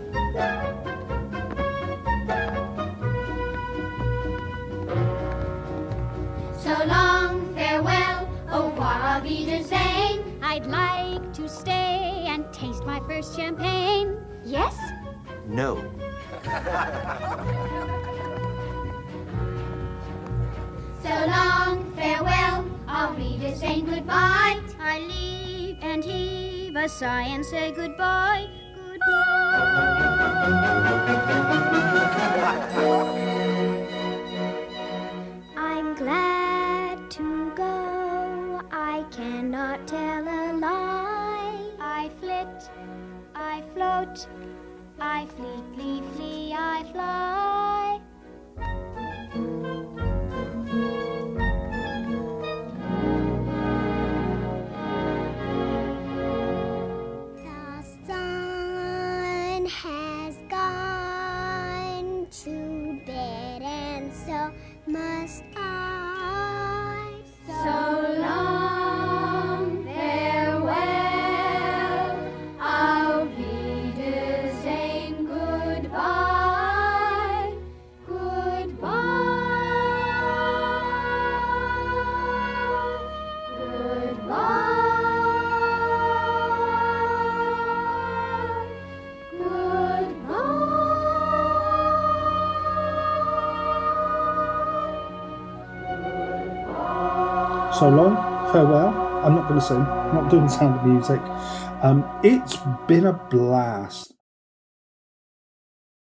So long, farewell, au revoir, auf Wiedersehen. I'd like to stay and taste my first champagne. Yes? No. So long, farewell, auf Wiedersehen, goodbye. I leave and heave a sigh and say goodbye, goodbye. I'm glad to go, I cannot tell a lie. I flit, I float, I fleetly flee, I fly. The sun has gone to bed, and so must I. So long, farewell, auf Wiedersehen, goodbye, goodbye, goodbye, So long, farewell. I'm not going to sing. I'm not doing the Sound of Music. Um, it's been a blast.